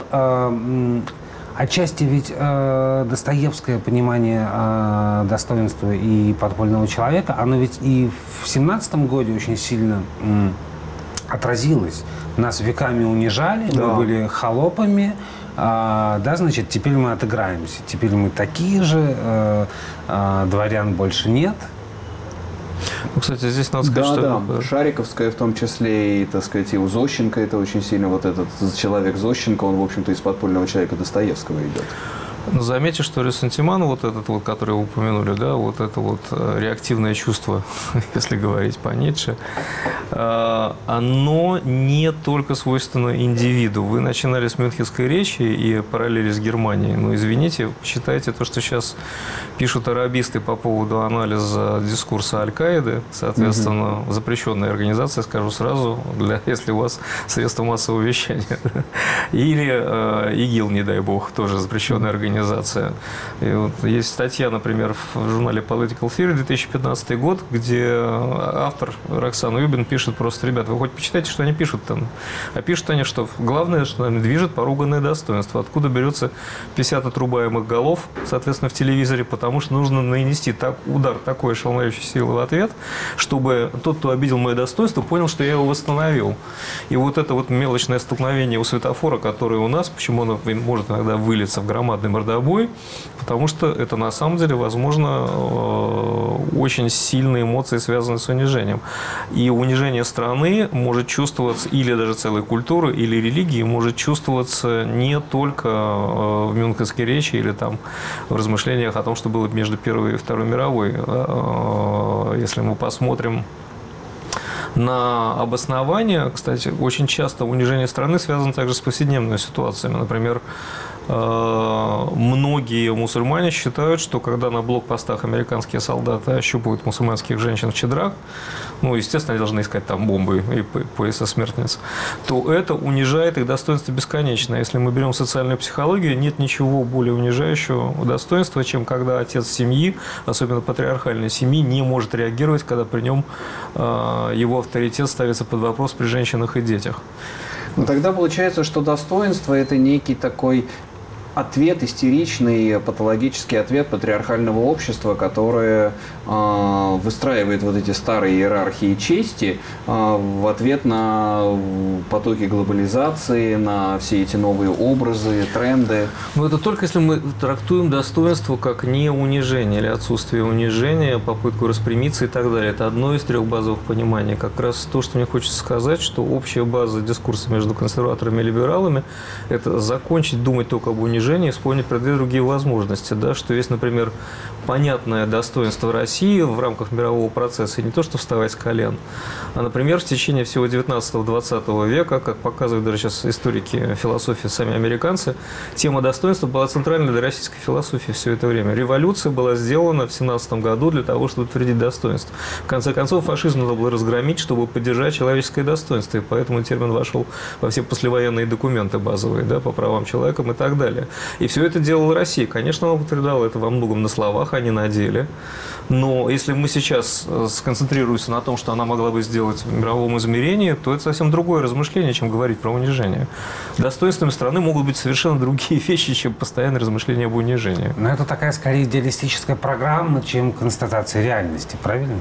[SPEAKER 4] Отчасти ведь достоевское понимание достоинства и подпольного человека, оно ведь и в семнадцатом году очень сильно отразилось. Нас веками унижали, да. Мы были холопами, да, значит, теперь мы отыграемся. Теперь мы такие же, дворян больше нет.
[SPEAKER 3] Ну, кстати, здесь надо сказать,
[SPEAKER 1] да,
[SPEAKER 3] что...
[SPEAKER 1] Да, Шариковская в том числе, и, так сказать, и у Зощенко это очень сильно, вот этот человек Зощенко, он, в общем-то, из подпольного человека Достоевского идет.
[SPEAKER 3] Но заметьте, что ресентиман, вот этот вот, который вы упомянули, да, вот это вот реактивное чувство, если говорить по Ницше, оно не только свойственно индивиду. Вы начинали с Мюнхенской речи и параллели с Германией. Но, извините, считайте то, что сейчас пишут арабисты по поводу анализа дискурса Аль-Каиды, соответственно, угу. запрещенная организация, скажу сразу, для, если у вас средства массового вещания. Или э, ИГИЛ, не дай бог, тоже запрещенная организация. Организация. И вот есть статья, например, в журнале Political Theory две тысячи пятнадцатый год, где автор Роксана Юбин пишет просто: ребят, вы хоть почитайте, что они пишут там. А пишут они, что главное, что нами движет поруганное достоинство. Откуда берется пятьдесят отрубаемых голов, соответственно, в телевизоре, потому что нужно нанести так, удар такой ошеломляющей силы в ответ, чтобы тот, кто обидел мое достоинство, понял, что я его восстановил. И вот это вот мелочное столкновение у светофора, которое у нас, почему оно может иногда вылиться в громадный мордобой, потому что это на самом деле, возможно, очень сильные эмоции, связанные с унижением. И унижение страны может чувствоваться, или даже целой культуры, или религии, может чувствоваться не только в мюнхенской речи или там в размышлениях о том, что было между Первой и Второй мировой. Если мы посмотрим на обоснование, кстати, очень часто унижение страны связано также с повседневными ситуациями. Например, многие мусульмане считают, что когда на блокпостах американские солдаты ощупывают мусульманских женщин в чедрах, ну, естественно, они должны искать там бомбы и пояса смертниц, то это унижает их достоинство бесконечно. Если мы берем социальную психологию, нет ничего более унижающего достоинства, чем когда отец семьи, особенно патриархальной семьи, не может реагировать, когда при нем его авторитет ставится под вопрос при женщинах и детях.
[SPEAKER 1] Ну, тогда получается, что достоинство – это некий такой ответ, истеричный, патологический ответ патриархального общества, которое э, выстраивает вот эти старые иерархии чести э, в ответ на потоки глобализации, на все эти новые образы, тренды.
[SPEAKER 3] Но это только если мы трактуем достоинство как не унижение или отсутствие унижения, попытку распрямиться и так далее. Это одно из трех базовых пониманий. Как раз то, что мне хочется сказать, что общая база дискурса между консерваторами и либералами – это закончить думать только об унижении, и вспомнить про две другие возможности, да, что есть, например, понятное достоинство России в рамках мирового процесса, и не то, что вставать с колен, а, например, в течение всего девятнадцатого-двадцатого века, как показывают даже сейчас историки философии, сами американцы, тема достоинства была центральной для российской философии все это время. Революция была сделана в семнадцатом году для того, чтобы утвердить достоинство. В конце концов, фашизм надо было разгромить, чтобы поддержать человеческое достоинство, и поэтому термин вошел во все послевоенные документы базовые, да, по правам человека и так далее. И все это делала Россия. Конечно, она утверждала это во многом на словах, а не на деле. Но если мы сейчас сконцентрируемся на том, что она могла бы сделать в мировом измерении, то это совсем другое размышление, чем говорить про унижение. Достоинствами страны могут быть совершенно другие вещи, чем постоянное размышление об унижении.
[SPEAKER 4] Но это такая, скорее, идеалистическая программа, чем констатация реальности, правильно?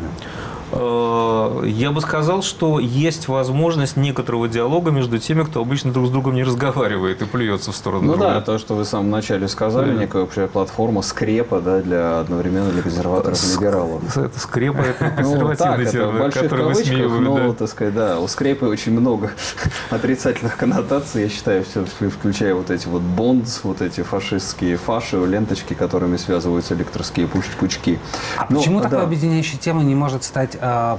[SPEAKER 3] Я бы сказал, что есть возможность некоторого диалога между теми, кто обычно друг с другом не разговаривает и плюется в сторону
[SPEAKER 1] Ну
[SPEAKER 3] друга.
[SPEAKER 1] да, то, что вы в самом начале сказали, да. Некая общая платформа, скрепа, да, для одновременно для консерваторов и либералов.
[SPEAKER 3] Это скрепа, это консервативный термин, который высмеивают.
[SPEAKER 1] Ну, так сказать, да, у скрепы очень много отрицательных коннотаций, я считаю, все, включая вот эти вот бондс, вот эти фашистские фаши, ленточки, которыми связываются электорские пучки.
[SPEAKER 4] А ну, почему такой объединяющей темой не может стать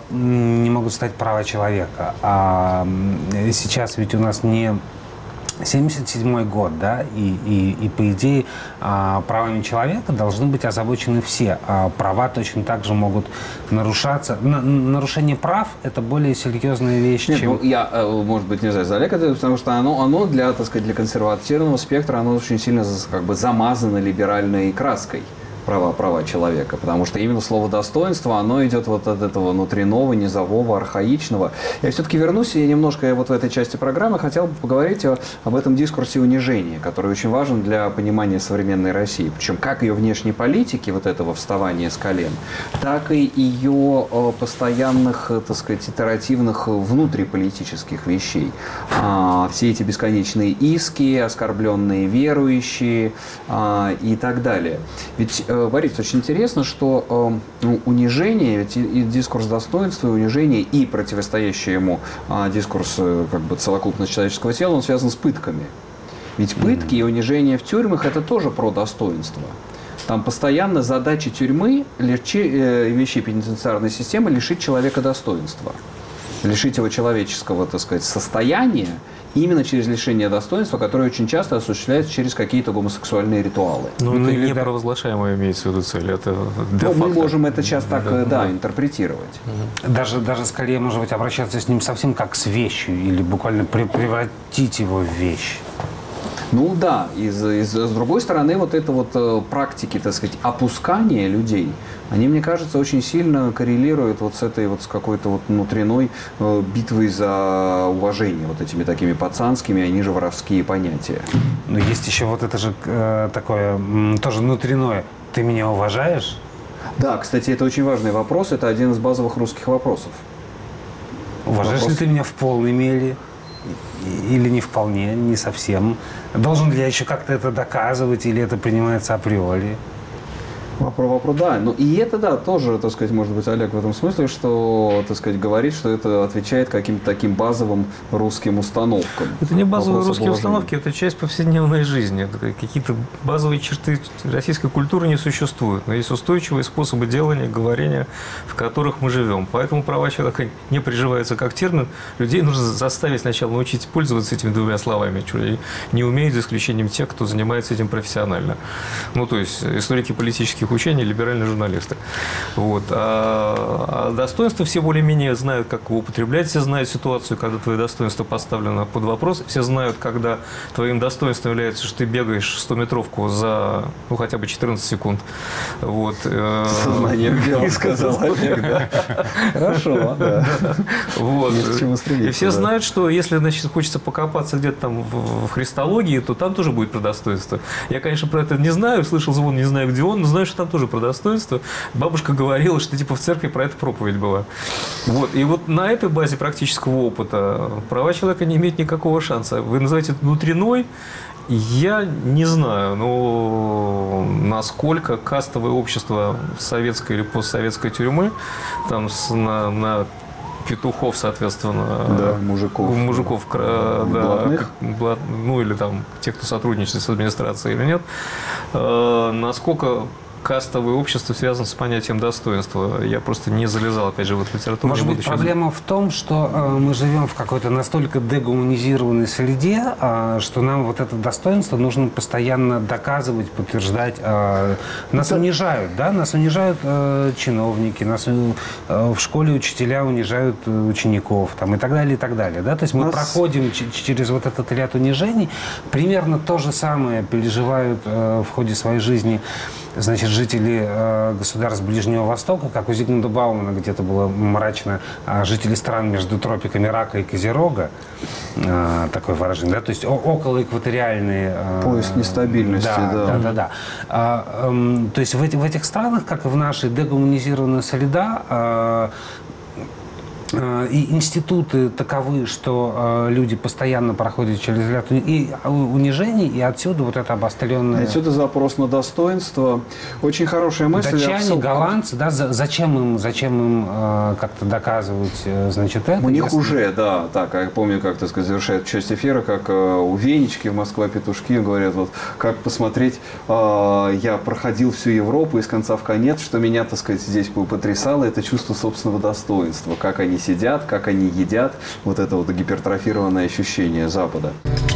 [SPEAKER 4] не могут стать права человека? А сейчас ведь у нас не семьдесят седьмой год, да, и, и, и по идее правами человека должны быть озабочены все. А права точно так же могут нарушаться. На, нарушение прав – это более серьезная вещь,
[SPEAKER 1] Нет,
[SPEAKER 4] чем…
[SPEAKER 1] Ну, я, может быть, не знаю, за Олег, потому что оно, оно для, так сказать, для консервативного спектра, оно очень сильно как бы замазано либеральной краской. Права, права человека, потому что именно слово достоинство, оно идет вот от этого внутреннего, низового, архаичного. Я все-таки вернусь и немножко вот в этой части программы хотел бы поговорить о, об этом дискурсе унижения, который очень важен для понимания современной России. Причем как ее внешней политики, вот этого вставания с колен, так и ее постоянных, так сказать, итеративных внутриполитических вещей. А, все эти бесконечные иски, оскорбленные верующие а, и так далее. Ведь Борис, очень интересно, что э, унижение, ведь и, и дискурс достоинства, и унижение, и противостоящий ему э, дискурс э, как бы целокупность человеческого тела, он связан с пытками. Ведь пытки mm-hmm. и унижение в тюрьмах – это тоже про достоинство. Там постоянно задача тюрьмы, лечи, э, вещей пенитенциарной системы лишить человека достоинства. Лишить его человеческого, так сказать, состояния именно через лишение достоинства, которое очень часто осуществляется через какие-то гомосексуальные ритуалы.
[SPEAKER 3] Ну,
[SPEAKER 4] ну
[SPEAKER 3] это
[SPEAKER 4] или
[SPEAKER 3] не
[SPEAKER 4] да.
[SPEAKER 3] провозглашаемая имеется в виду цель, это
[SPEAKER 1] Ну, мы можем это сейчас так, да, да, да. интерпретировать.
[SPEAKER 4] Даже, даже скорее, может быть, обращаться с ним совсем как с вещью, или буквально превратить его в вещь.
[SPEAKER 1] Ну да, и, и с другой стороны, вот это вот э, практики, так сказать, опускания людей, они, мне кажется, очень сильно коррелируют вот с этой вот с какой-то вот внутренней э, битвой за уважение, вот этими такими пацанскими, они же воровские понятия.
[SPEAKER 4] Но есть еще вот это же э, такое, м, тоже внутреннее. Ты меня уважаешь?
[SPEAKER 1] Да, кстати, это очень важный вопрос, это один из базовых русских вопросов.
[SPEAKER 4] Уважаешь
[SPEAKER 1] Вопрос...
[SPEAKER 4] ли ты меня в полной мере? или не вполне, не совсем? Должен ли я еще как-то это доказывать, или это принимается априори?
[SPEAKER 1] Вопрос, вопрос, да. Ну и это, да, тоже, так сказать, может быть, Олег в этом смысле, что, так сказать, говорит, что это отвечает каким-то таким базовым русским установкам.
[SPEAKER 3] Это не базовые
[SPEAKER 1] Вопрос
[SPEAKER 3] русские
[SPEAKER 1] обложения.
[SPEAKER 3] установки, это часть повседневной жизни. Это какие-то базовые черты российской культуры не существуют. Но есть устойчивые способы делания, говорения, в которых мы живем. Поэтому права человека не приживаются как термин. Людей нужно заставить сначала научить пользоваться этими двумя словами. Чего не умеют, за исключением тех, кто занимается этим профессионально. Ну, то есть историки политических учений, либеральные журналисты. Вот. А, а достоинства все более-менее знают, как его употреблять, все знают ситуацию, когда твое достоинство поставлено под вопрос, все знают, когда твоим достоинством является, что ты бегаешь стометровку за, ну, хотя бы четырнадцать секунд. Вот.
[SPEAKER 1] Сознанием дела, сказал Олег, да. Хорошо, да.
[SPEAKER 3] Вот.
[SPEAKER 1] Есть к чему стремиться,
[SPEAKER 3] И все
[SPEAKER 1] да.
[SPEAKER 3] знают, что если, значит, хочется покопаться где-то там в, в христологии, то там тоже будет про достоинство. Я, конечно, про это не знаю, слышал звон, не знаю, где он, но знаю, что там тоже про достоинство. Бабушка говорила, что типа в церкви про это проповедь была. Вот. И вот на этой базе практического опыта права человека не имеют никакого шанса. Вы называете это внутренной. Я не знаю, но насколько кастовое общество советской или постсоветской тюрьмы, там с, на, на петухов, соответственно,
[SPEAKER 1] Да, мужиков.
[SPEAKER 3] мужиков да,
[SPEAKER 1] Блатных.
[SPEAKER 3] блат- ну или там тех, кто сотрудничает с администрацией или нет, э, насколько кастовое общество связано с понятием достоинства. Я просто не залезал, опять же, в эту литературу.
[SPEAKER 4] Может
[SPEAKER 3] не
[SPEAKER 4] быть,
[SPEAKER 3] буду сейчас-
[SPEAKER 4] проблема в том, что э, мы живем в какой-то настолько дегуманизированной среде, э, что нам вот это достоинство нужно постоянно доказывать, подтверждать. Э, нас
[SPEAKER 1] Это-
[SPEAKER 4] унижают, да? Нас унижают э, чиновники, нас э, в школе учителя унижают э, учеников, там, и так далее, и так далее. Да? То есть мы
[SPEAKER 1] Нас-
[SPEAKER 4] проходим ч- через вот этот ряд унижений. Примерно то же самое переживают э, в ходе своей жизни, значит, жители э, государств Ближнего Востока, как у Зигмунда Баумана где-то было мрачно, а жители стран между тропиками Рака и Козерога, э, такое выражение, да, то есть о- около экваториальные... Э,
[SPEAKER 1] Пояс нестабильности, да.
[SPEAKER 4] Да, да, да. да. А, эм, то есть в, эти- в этих странах, как и в нашей, дегуманизированная среда, э, э, и институты таковы, что э, люди постоянно проходят через ряд уни- и унижений, и отсюда вот это обостренное...
[SPEAKER 1] Отсюда запрос на достоинство. Очень хорошая мысль.
[SPEAKER 4] Датчане,
[SPEAKER 1] Абсол-
[SPEAKER 4] голландцы, да, за- зачем им, зачем им э, как-то доказывать, э, значит, это?
[SPEAKER 1] У них
[SPEAKER 4] если-
[SPEAKER 1] уже, да, так, я помню, как, так сказать, завершает часть эфира, как э, у Венечки в Москва-Петушки говорят, вот, как посмотреть, э, я проходил всю Европу из конца в конец, что меня, так сказать, здесь потрясало, это чувство собственного достоинства, как они сидят, как они едят, вот это вот гипертрофированное ощущение Запада.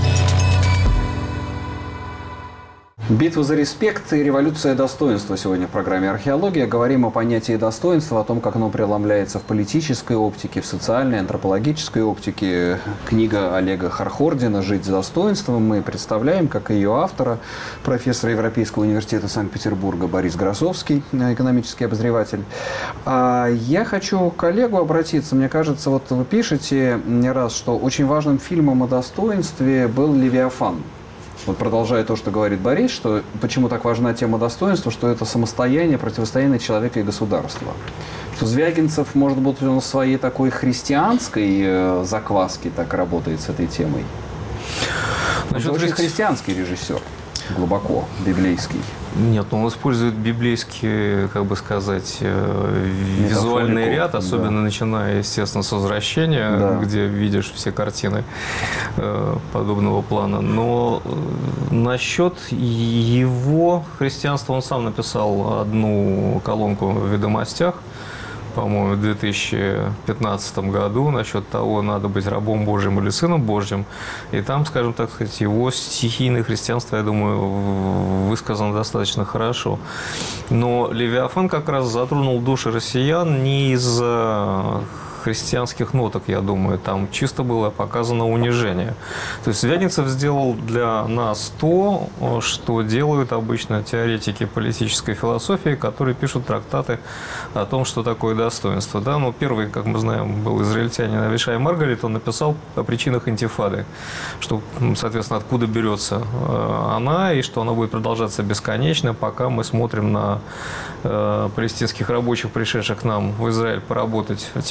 [SPEAKER 1] Битва за респект и революция достоинства сегодня в программе «Археология». Говорим о понятии достоинства, о том, как оно преломляется в политической оптике, в социальной, антропологической оптике. Книга Олега Хархордина «Жить с достоинством» мы представляем, как ее автора, профессора Европейского университета Санкт-Петербурга Борис Гросовский, экономический обозреватель. А я хочу к Олегу обратиться. Мне кажется, вот вы пишете не раз, что очень важным фильмом о достоинстве был «Левиафан». Вот продолжая то, что говорит Борис, что почему так важна тема достоинства, что это самостояние, противостояние человека и государства. Что Звягинцев, может быть, он в своей такой христианской э, закваске так работает с этой темой.
[SPEAKER 3] Насчет
[SPEAKER 1] Он очень
[SPEAKER 3] христи-
[SPEAKER 1] христианский режиссер, глубоко, библейский.
[SPEAKER 3] Нет, он использует библейский, как бы сказать, э, визуальный
[SPEAKER 1] Метафорику,
[SPEAKER 3] ряд, особенно
[SPEAKER 1] да.
[SPEAKER 3] начиная, естественно, с «Возвращения»,
[SPEAKER 1] Да.
[SPEAKER 3] где видишь все картины э, подобного плана. Но э, насчет его христианства он сам написал одну колонку в «Ведомостях», по-моему, в две тысячи пятнадцатом году, насчет того, надо быть рабом Божьим или сыном Божьим. И там, скажем так сказать, его стихийное христианство, я думаю, в- высказано достаточно хорошо. Но Левиафан как раз затронул души россиян не из-за христианских ноток, я думаю. Там чисто было показано унижение. То есть Звягинцев сделал для нас то, что делают обычно теоретики политической философии, которые пишут трактаты о том, что такое достоинство. Да? Ну, первый, как мы знаем, был израильтянин Авишай Маргарет, он написал о причинах интифады, что, соответственно, откуда берется она, и что она будет продолжаться бесконечно, пока мы смотрим на э, палестинских рабочих, пришедших к нам в Израиль поработать в течение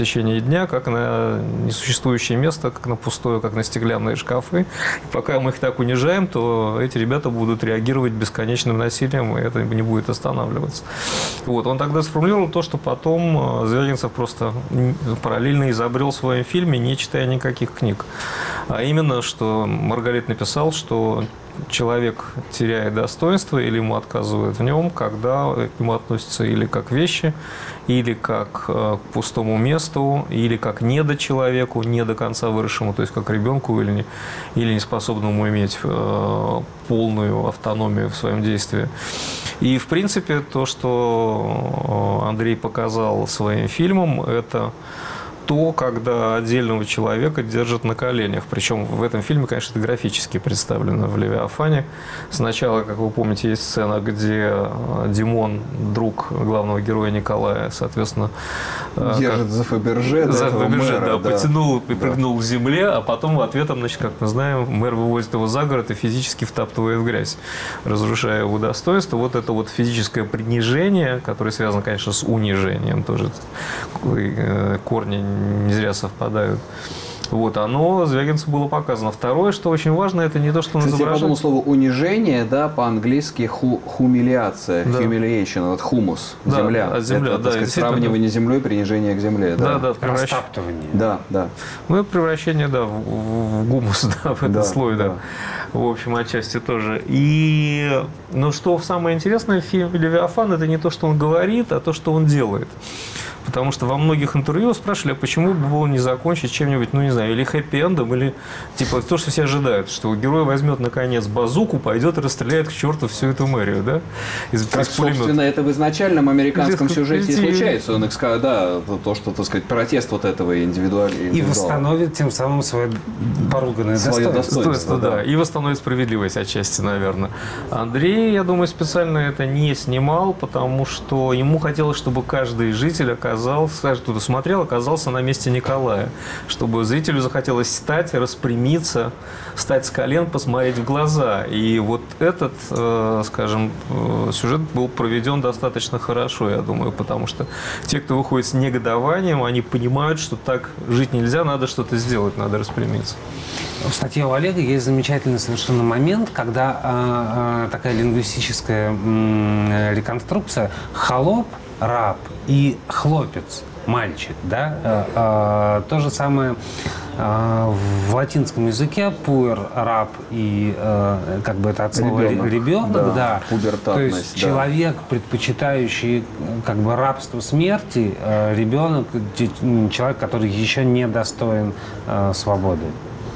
[SPEAKER 3] дня, как на несуществующее место, как на пустое, как на стеклянные шкафы. И пока мы их так унижаем, то эти ребята будут реагировать бесконечным насилием, и это не будет останавливаться. Вот. Он тогда сформулировал то, что потом Звягинцев просто параллельно изобрел в своем фильме, не читая никаких книг. А именно, что Маргарит написал, что человек теряет достоинство или ему отказывают в нем, когда к нему относятся или как вещи, или как к пустому месту, или как недочеловеку, не до конца выросшему, то есть как ребенку или, не, или неспособному иметь э, полную автономию в своем действии. И, в принципе, то, что Андрей показал своим фильмом, это то, когда отдельного человека держат на коленях. Причем в этом фильме, конечно, это графически представлено в «Левиафане». Сначала, как вы помните, есть сцена, где Димон, друг главного героя Николая, соответственно...
[SPEAKER 1] Держит за Фаберже,
[SPEAKER 3] за Фаберже,
[SPEAKER 1] мэра,
[SPEAKER 3] да,
[SPEAKER 1] да,
[SPEAKER 3] потянул и
[SPEAKER 1] да.
[SPEAKER 3] прыгнул к земле, а потом в ответом, значит, как мы знаем, мэр вывозит его за город и физически втаптывает в грязь, разрушая его достоинство. Вот это вот физическое принижение, которое связано, конечно, с унижением, тоже корни не зря совпадают. Вот, оно Звягинцеву было показано. Второе, что очень важно, это не то, что он
[SPEAKER 1] изображает. Я подумал, слово унижение, да, по-английски ху, хумиляция, да. humiliation, от хумус,
[SPEAKER 3] да,
[SPEAKER 1] земля.
[SPEAKER 3] От земля,
[SPEAKER 1] это,
[SPEAKER 3] да,
[SPEAKER 1] так сказать, сравнивание земли, принижение к земле.
[SPEAKER 3] Да,
[SPEAKER 1] да,
[SPEAKER 3] да, превращ...
[SPEAKER 4] Растаптывание.
[SPEAKER 1] Да, да.
[SPEAKER 3] Ну и превращение, да, в, в гумус, да, в этот
[SPEAKER 1] да,
[SPEAKER 3] слой, да. да. В общем, отчасти тоже. И, ну, что самое интересное в фильме «Левиафан», это не то, что он говорит, а то, что он делает. Потому что во многих интервью спрашивали, а почему бы было не закончить чем-нибудь, ну, не знаю, или хэппи-эндом, или типа то, что все ожидают, что герой возьмет, наконец, базуку, пойдет и расстреляет к черту всю эту мэрию, да? Из,
[SPEAKER 1] как,
[SPEAKER 3] из пулемета.
[SPEAKER 1] Собственно, это в изначальном американском
[SPEAKER 3] Здесь
[SPEAKER 1] сюжете и
[SPEAKER 3] эти...
[SPEAKER 1] случается. Он, да, то, что, так сказать, протест вот этого индивидуального.
[SPEAKER 4] И восстановит тем самым свое поруганное
[SPEAKER 1] свое
[SPEAKER 4] достоинство.
[SPEAKER 1] достоинство.
[SPEAKER 3] Да.
[SPEAKER 1] да.
[SPEAKER 3] И восстановит справедливость отчасти, наверное. Андрей, я думаю, специально это не снимал, потому что ему хотелось, чтобы каждый житель оказался, каждый, кто смотрел, оказался на месте Николая. Чтобы зрителю захотелось встать, распрямиться, встать с колен, посмотреть в глаза. И вот этот, скажем, сюжет был проведен достаточно хорошо, я думаю, потому что те, кто выходит с негодованием, они понимают, что так жить нельзя, надо что-то сделать, надо распрямиться.
[SPEAKER 4] В статье у Олега есть замечательный совершенно момент, когда э, э, такая лингвистическая э, реконструкция «холоп», «раб» и «хлопец», «мальчик». Да? Э, э, то же самое э, в латинском языке «пуэр», «раб» и э, как бы это от слова «ребенок». ребенок
[SPEAKER 1] да,
[SPEAKER 4] да.
[SPEAKER 1] Пубертатность,
[SPEAKER 4] то есть
[SPEAKER 1] да.
[SPEAKER 4] человек, предпочитающий как бы рабство смерти, э, ребенок, человек, который еще не достоин э, свободы.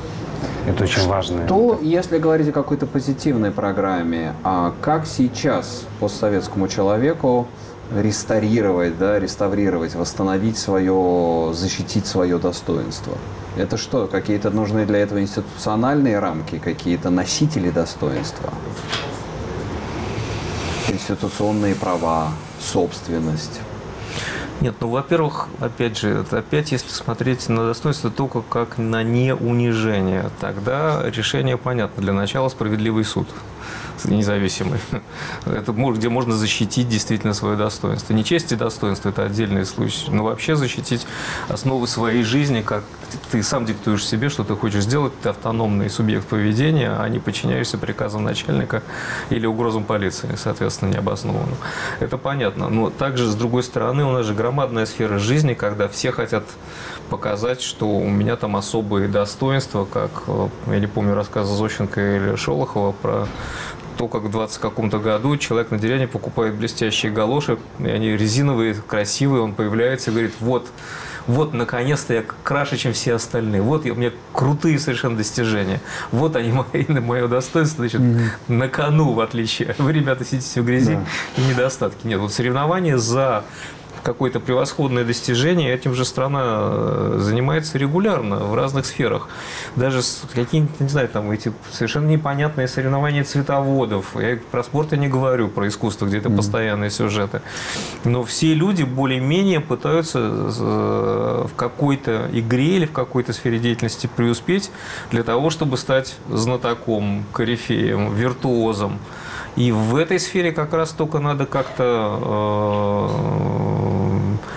[SPEAKER 4] Это очень важно.
[SPEAKER 1] То, если говорить о какой-то позитивной программе, а как сейчас постсоветскому человеку реставрировать, да, реставрировать, восстановить свое, защитить свое достоинство? Это что, какие-то нужны для этого институциональные рамки, какие-то носители достоинства? Институционные права, собственность?
[SPEAKER 3] Нет, ну, во-первых, опять же, это опять, если смотреть на достоинство только как на неунижение, тогда решение понятно. Для начала справедливый суд независимый. Это где можно защитить действительно свое достоинство. Не честь и достоинство – это отдельный случай, но вообще защитить основы своей жизни, как ты сам диктуешь себе, что ты хочешь сделать, ты автономный субъект поведения, а не подчиняешься приказам начальника или угрозам полиции, соответственно, необоснованным. Это понятно. Но также, с другой стороны, у нас же громадная сфера жизни, когда все хотят показать, что у меня там особые достоинства, как, я не помню, рассказ Зощенко или Шолохова про то, как в двадцать каком-то году человек на деревне покупает блестящие галоши, и они резиновые, красивые, он появляется и говорит, вот, вот, наконец-то я краше, чем все остальные, вот у меня крутые совершенно достижения, вот они, мои, мое достоинство, значит, mm-hmm. на кону, в отличие, вы, ребята, сидите в грязи, yeah. и недостатки. Нет, вот соревнования за какое-то превосходное достижение, этим же страна занимается регулярно в разных сферах. Даже какие-то, не знаю, там эти совершенно непонятные соревнования цветоводов. Я про спорт я не говорю, про искусство, где это mm-hmm. постоянные сюжеты. Но все люди более-менее пытаются в какой-то игре или в какой-то сфере деятельности преуспеть для того, чтобы стать знатоком, корифеем, виртуозом. И в этой сфере как раз только надо как-то э,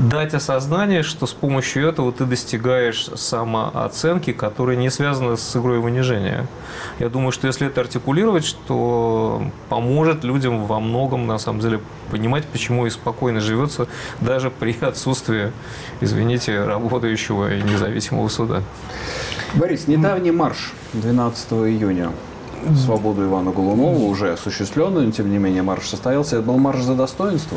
[SPEAKER 3] дать осознание, что с помощью этого ты достигаешь самооценки, которая не связана с игрой в унижение. Я думаю, что если это артикулировать, что поможет людям во многом, на самом деле, понимать, почему и спокойно живется даже при отсутствии, извините, работающего и независимого суда.
[SPEAKER 1] Борис, недавний марш двенадцатого июня в свободу Ивана Голунова, уже осуществленный, но тем не менее марш состоялся. Это был марш за достоинство?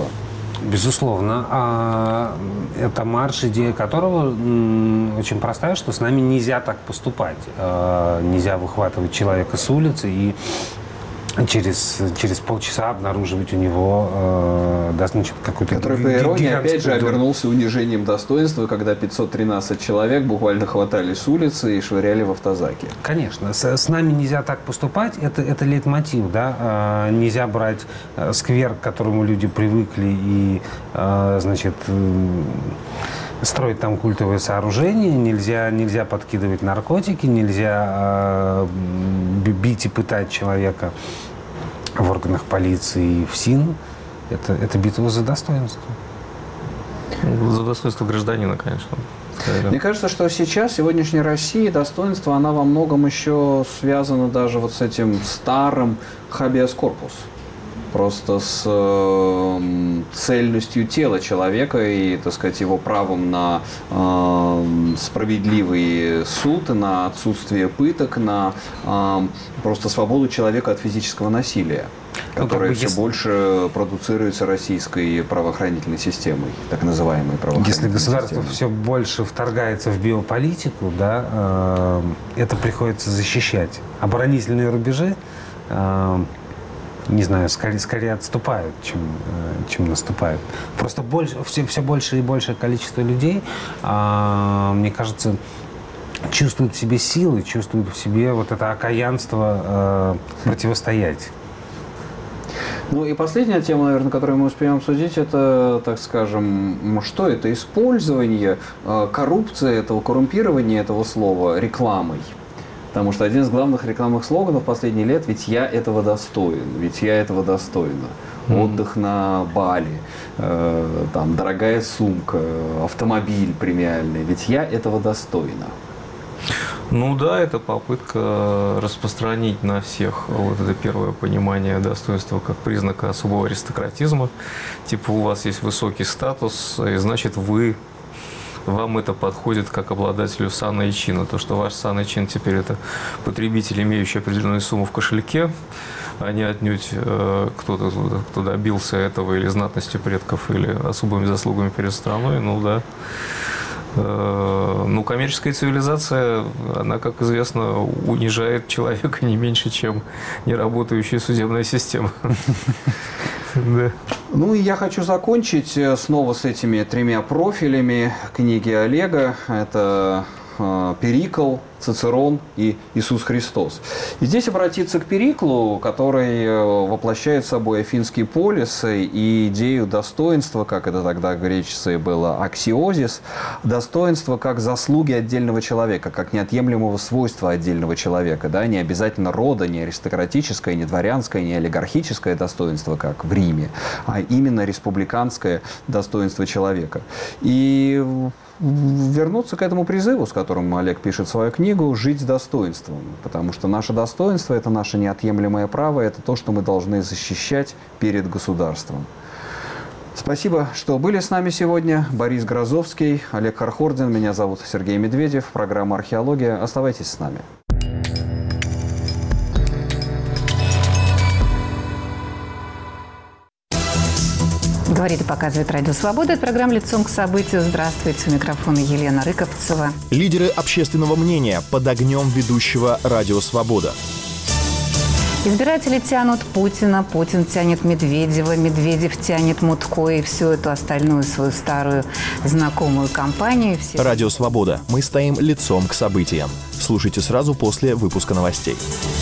[SPEAKER 4] Безусловно. Это марш, идея которого очень простая, что с нами нельзя так поступать. Нельзя выхватывать человека с улицы и через, через полчаса обнаруживать у него э, да, значит, какой-то...
[SPEAKER 1] Который, по иронии, опять же, обернулся унижением достоинства, когда пятьсот тринадцать человек буквально хватали с улицы и швыряли в автозаки.
[SPEAKER 4] Конечно. С, с нами нельзя так поступать. Это, это лейтмотив, да. Э, нельзя брать э, сквер, к которому люди привыкли, и, э, значит... Э, строить там культовые сооружения, нельзя, нельзя подкидывать наркотики, нельзя э, бить и пытать человека в органах полиции и в СИН. Это, это битва за достоинство.
[SPEAKER 3] За достоинство гражданина, конечно.
[SPEAKER 1] Мне кажется, что сейчас, в сегодняшней России, достоинство, она во многом еще связана даже вот с этим старым habeas corpus. Просто с э, цельностью тела человека и, так сказать, его правом на э, справедливый суд, на отсутствие пыток, на э, просто свободу человека от физического насилия, которое ну, все если... больше продуцируется российской правоохранительной системой, так называемой правоохранительной
[SPEAKER 4] Если государство
[SPEAKER 1] системой.
[SPEAKER 4] все больше вторгается в биополитику, да, э, это приходится защищать. Оборонительные рубежи э, не знаю, скорее, скорее отступают, чем, чем наступают. Просто больше, все, все больше и большее количество людей, а, мне кажется, чувствуют в себе силы, чувствуют в себе вот это окаянство а, противостоять.
[SPEAKER 1] Ну и последняя тема, наверное, которую мы успеем обсудить, это, так скажем, что это? Использование коррупции, этого коррумпирования этого слова рекламой. Потому что один из главных рекламных слоганов последних лет: ведь я этого достоин, ведь я этого достойна. Mm-hmm. Отдых на Бали, э, там, дорогая сумка, автомобиль премиальный, ведь я этого достойна.
[SPEAKER 3] Ну да, это попытка распространить на всех вот это первое понимание достоинства как признака особого аристократизма. Типа у вас есть высокий статус, и значит вы... вам это подходит как обладателю сана и чина. То, что ваш сан и чин теперь это потребитель, имеющий определенную сумму в кошельке, а не отнюдь э, кто-то, кто добился этого или знатностью предков, или особыми заслугами перед страной. Ну да. Э, ну, коммерческая цивилизация, она, как известно, унижает человека не меньше, чем неработающая судебная система. Да.
[SPEAKER 1] Ну и я хочу закончить снова с этими тремя профилями книги Олега. Это э, Перикл, Цицерон и Иисус Христос. И здесь обратиться к Периклу, который воплощает собой афинский полис и идею достоинства, как это тогда в Греции было, аксиозис, достоинство как заслуги отдельного человека, как неотъемлемого свойства отдельного человека, да, не обязательно рода, не аристократическое, не дворянское, не олигархическое достоинство, как в Риме, а именно республиканское достоинство человека. И вернуться к этому призыву, с которым Олег пишет свою книгу, «Жить с достоинством». Потому что наше достоинство – это наше неотъемлемое право, это то, что мы должны защищать перед государством. Спасибо, что были с нами сегодня. Борис Грозовский, Олег Хархордин, меня зовут Сергей Медведев, программа «Археология». Оставайтесь с нами.
[SPEAKER 6] Говорит и показывает Радио Свобода. Это программа «Лицом к событию». Здравствуйте. У микрофона Елена Рыковцева.
[SPEAKER 7] Лидеры общественного мнения под огнем ведущего Радио Свобода.
[SPEAKER 6] Избиратели тянут Путина, Путин тянет Медведева, Медведев тянет Мутко и всю эту остальную свою старую знакомую компанию. Все...
[SPEAKER 7] Радио Свобода. Мы стоим лицом к событиям. Слушайте сразу после выпуска новостей.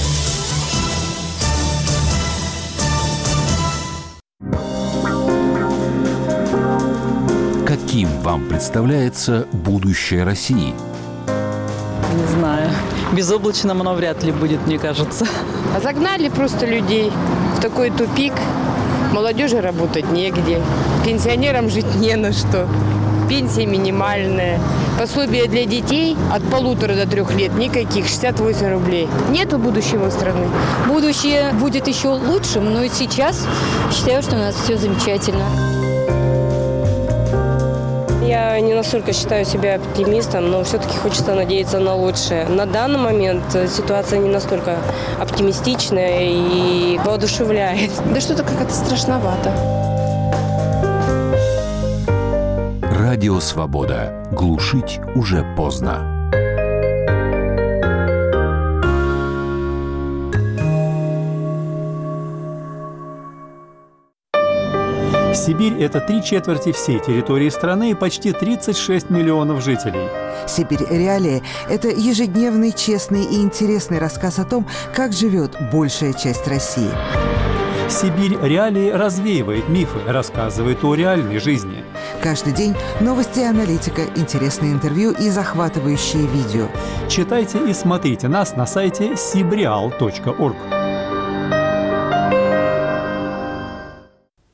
[SPEAKER 8] Каким вам представляется будущее России?
[SPEAKER 9] Не знаю. Безоблачным оно вряд ли будет, мне кажется.
[SPEAKER 10] А загнали просто людей в такой тупик. Молодежи работать негде. Пенсионерам жить не на что. пенсия минимальная. Пособие для детей от полутора до трех лет никаких, шестьдесят восемь рублей. Нету будущего страны.
[SPEAKER 11] Будущее будет еще лучшим, но и сейчас считаю, что у нас все замечательно.
[SPEAKER 12] Я не настолько считаю себя оптимистом, но все-таки хочется надеяться на лучшее. На данный момент ситуация не настолько оптимистичная и воодушевляет.
[SPEAKER 10] Да что-то как-то страшновато.
[SPEAKER 8] Радио «Свобода». Глушить уже поздно.
[SPEAKER 13] Сибирь – это три четверти всей территории страны и почти тридцать шесть миллионов жителей.
[SPEAKER 14] «Сибирь. Реалии» – это ежедневный, честный и интересный рассказ о том, как живет большая часть России.
[SPEAKER 13] «Сибирь. Реалии» развеивает мифы, рассказывает о реальной жизни.
[SPEAKER 14] Каждый день новости и аналитика, интересные интервью и захватывающие видео.
[SPEAKER 13] Читайте и смотрите нас на сайте сибреал точка орг.